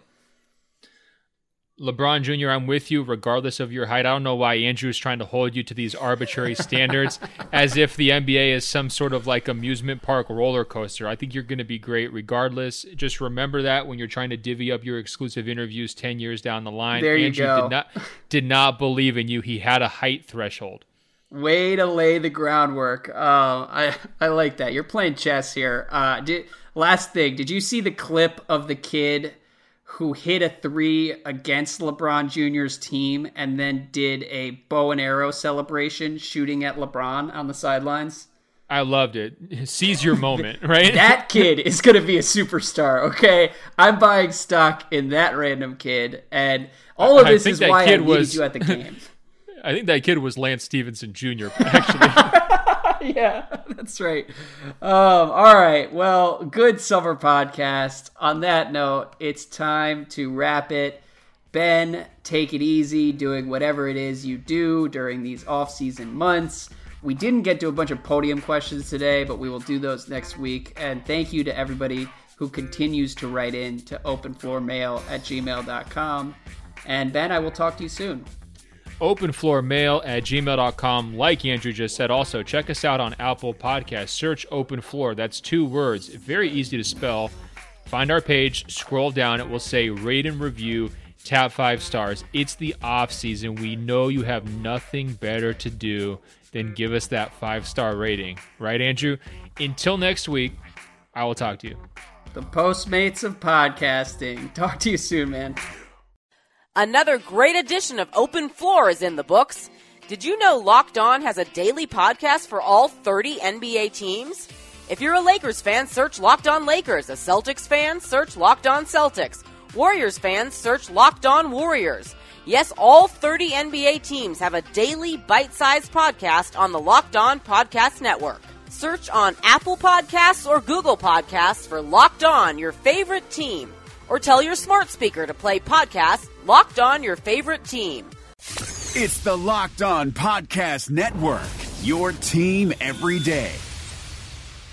LeBron Jr., I'm with you regardless of your height. I don't know why Andrew is trying to hold you to these arbitrary standards as if the NBA is some sort of like amusement park roller coaster. I think you're going to be great regardless. Just remember that when you're trying to divvy up your exclusive interviews 10 years down the line. There you Andrew go. did not believe in you. He had a height threshold. Way to lay the groundwork. I like that. You're playing chess here. Last thing, did you see the clip of the kid who hit a 3 against LeBron Jr.'s team and then did a bow and arrow celebration shooting at LeBron on the sidelines? I loved it. Seize your moment, right? That kid is going to be a superstar, okay? I'm buying stock in that random kid, and all of this is why I needed you at the game. I think that kid was Lance Stevenson Jr., actually. Yeah, that's right. All right. Well, good summer podcast. On that note, it's time to wrap it. Ben, take it easy doing whatever it is you do during these off-season months. We didn't get to a bunch of podium questions today, but we will do those next week. And thank you to everybody who continues to write in to openfloormail@gmail.com. And Ben, I will talk to you soon. openfloormail@gmail.com. Like Andrew just said, also check us out on Apple Podcasts. Search Open Floor. That's 2 words. Very easy to spell. Find our page, scroll down. It will say rate and review, tap 5 stars. It's the off season. We know you have nothing better to do than give us that 5-star rating. Right, Andrew? Until next week, I will talk to you. The Postmates of podcasting. Talk to you soon, man. Another great edition of Open Floor is in the books. Did you know Locked On has a daily podcast for all 30 NBA teams? If you're a Lakers fan, search Locked On Lakers. A Celtics fan, search Locked On Celtics. Warriors fans, search Locked On Warriors. Yes, all 30 NBA teams have a daily bite-sized podcast on the Locked On Podcast Network. Search on Apple Podcasts or Google Podcasts for Locked On, your favorite team. Or tell your smart speaker to play podcast Locked On Your Favorite Team. It's the Locked On Podcast Network, your team every day.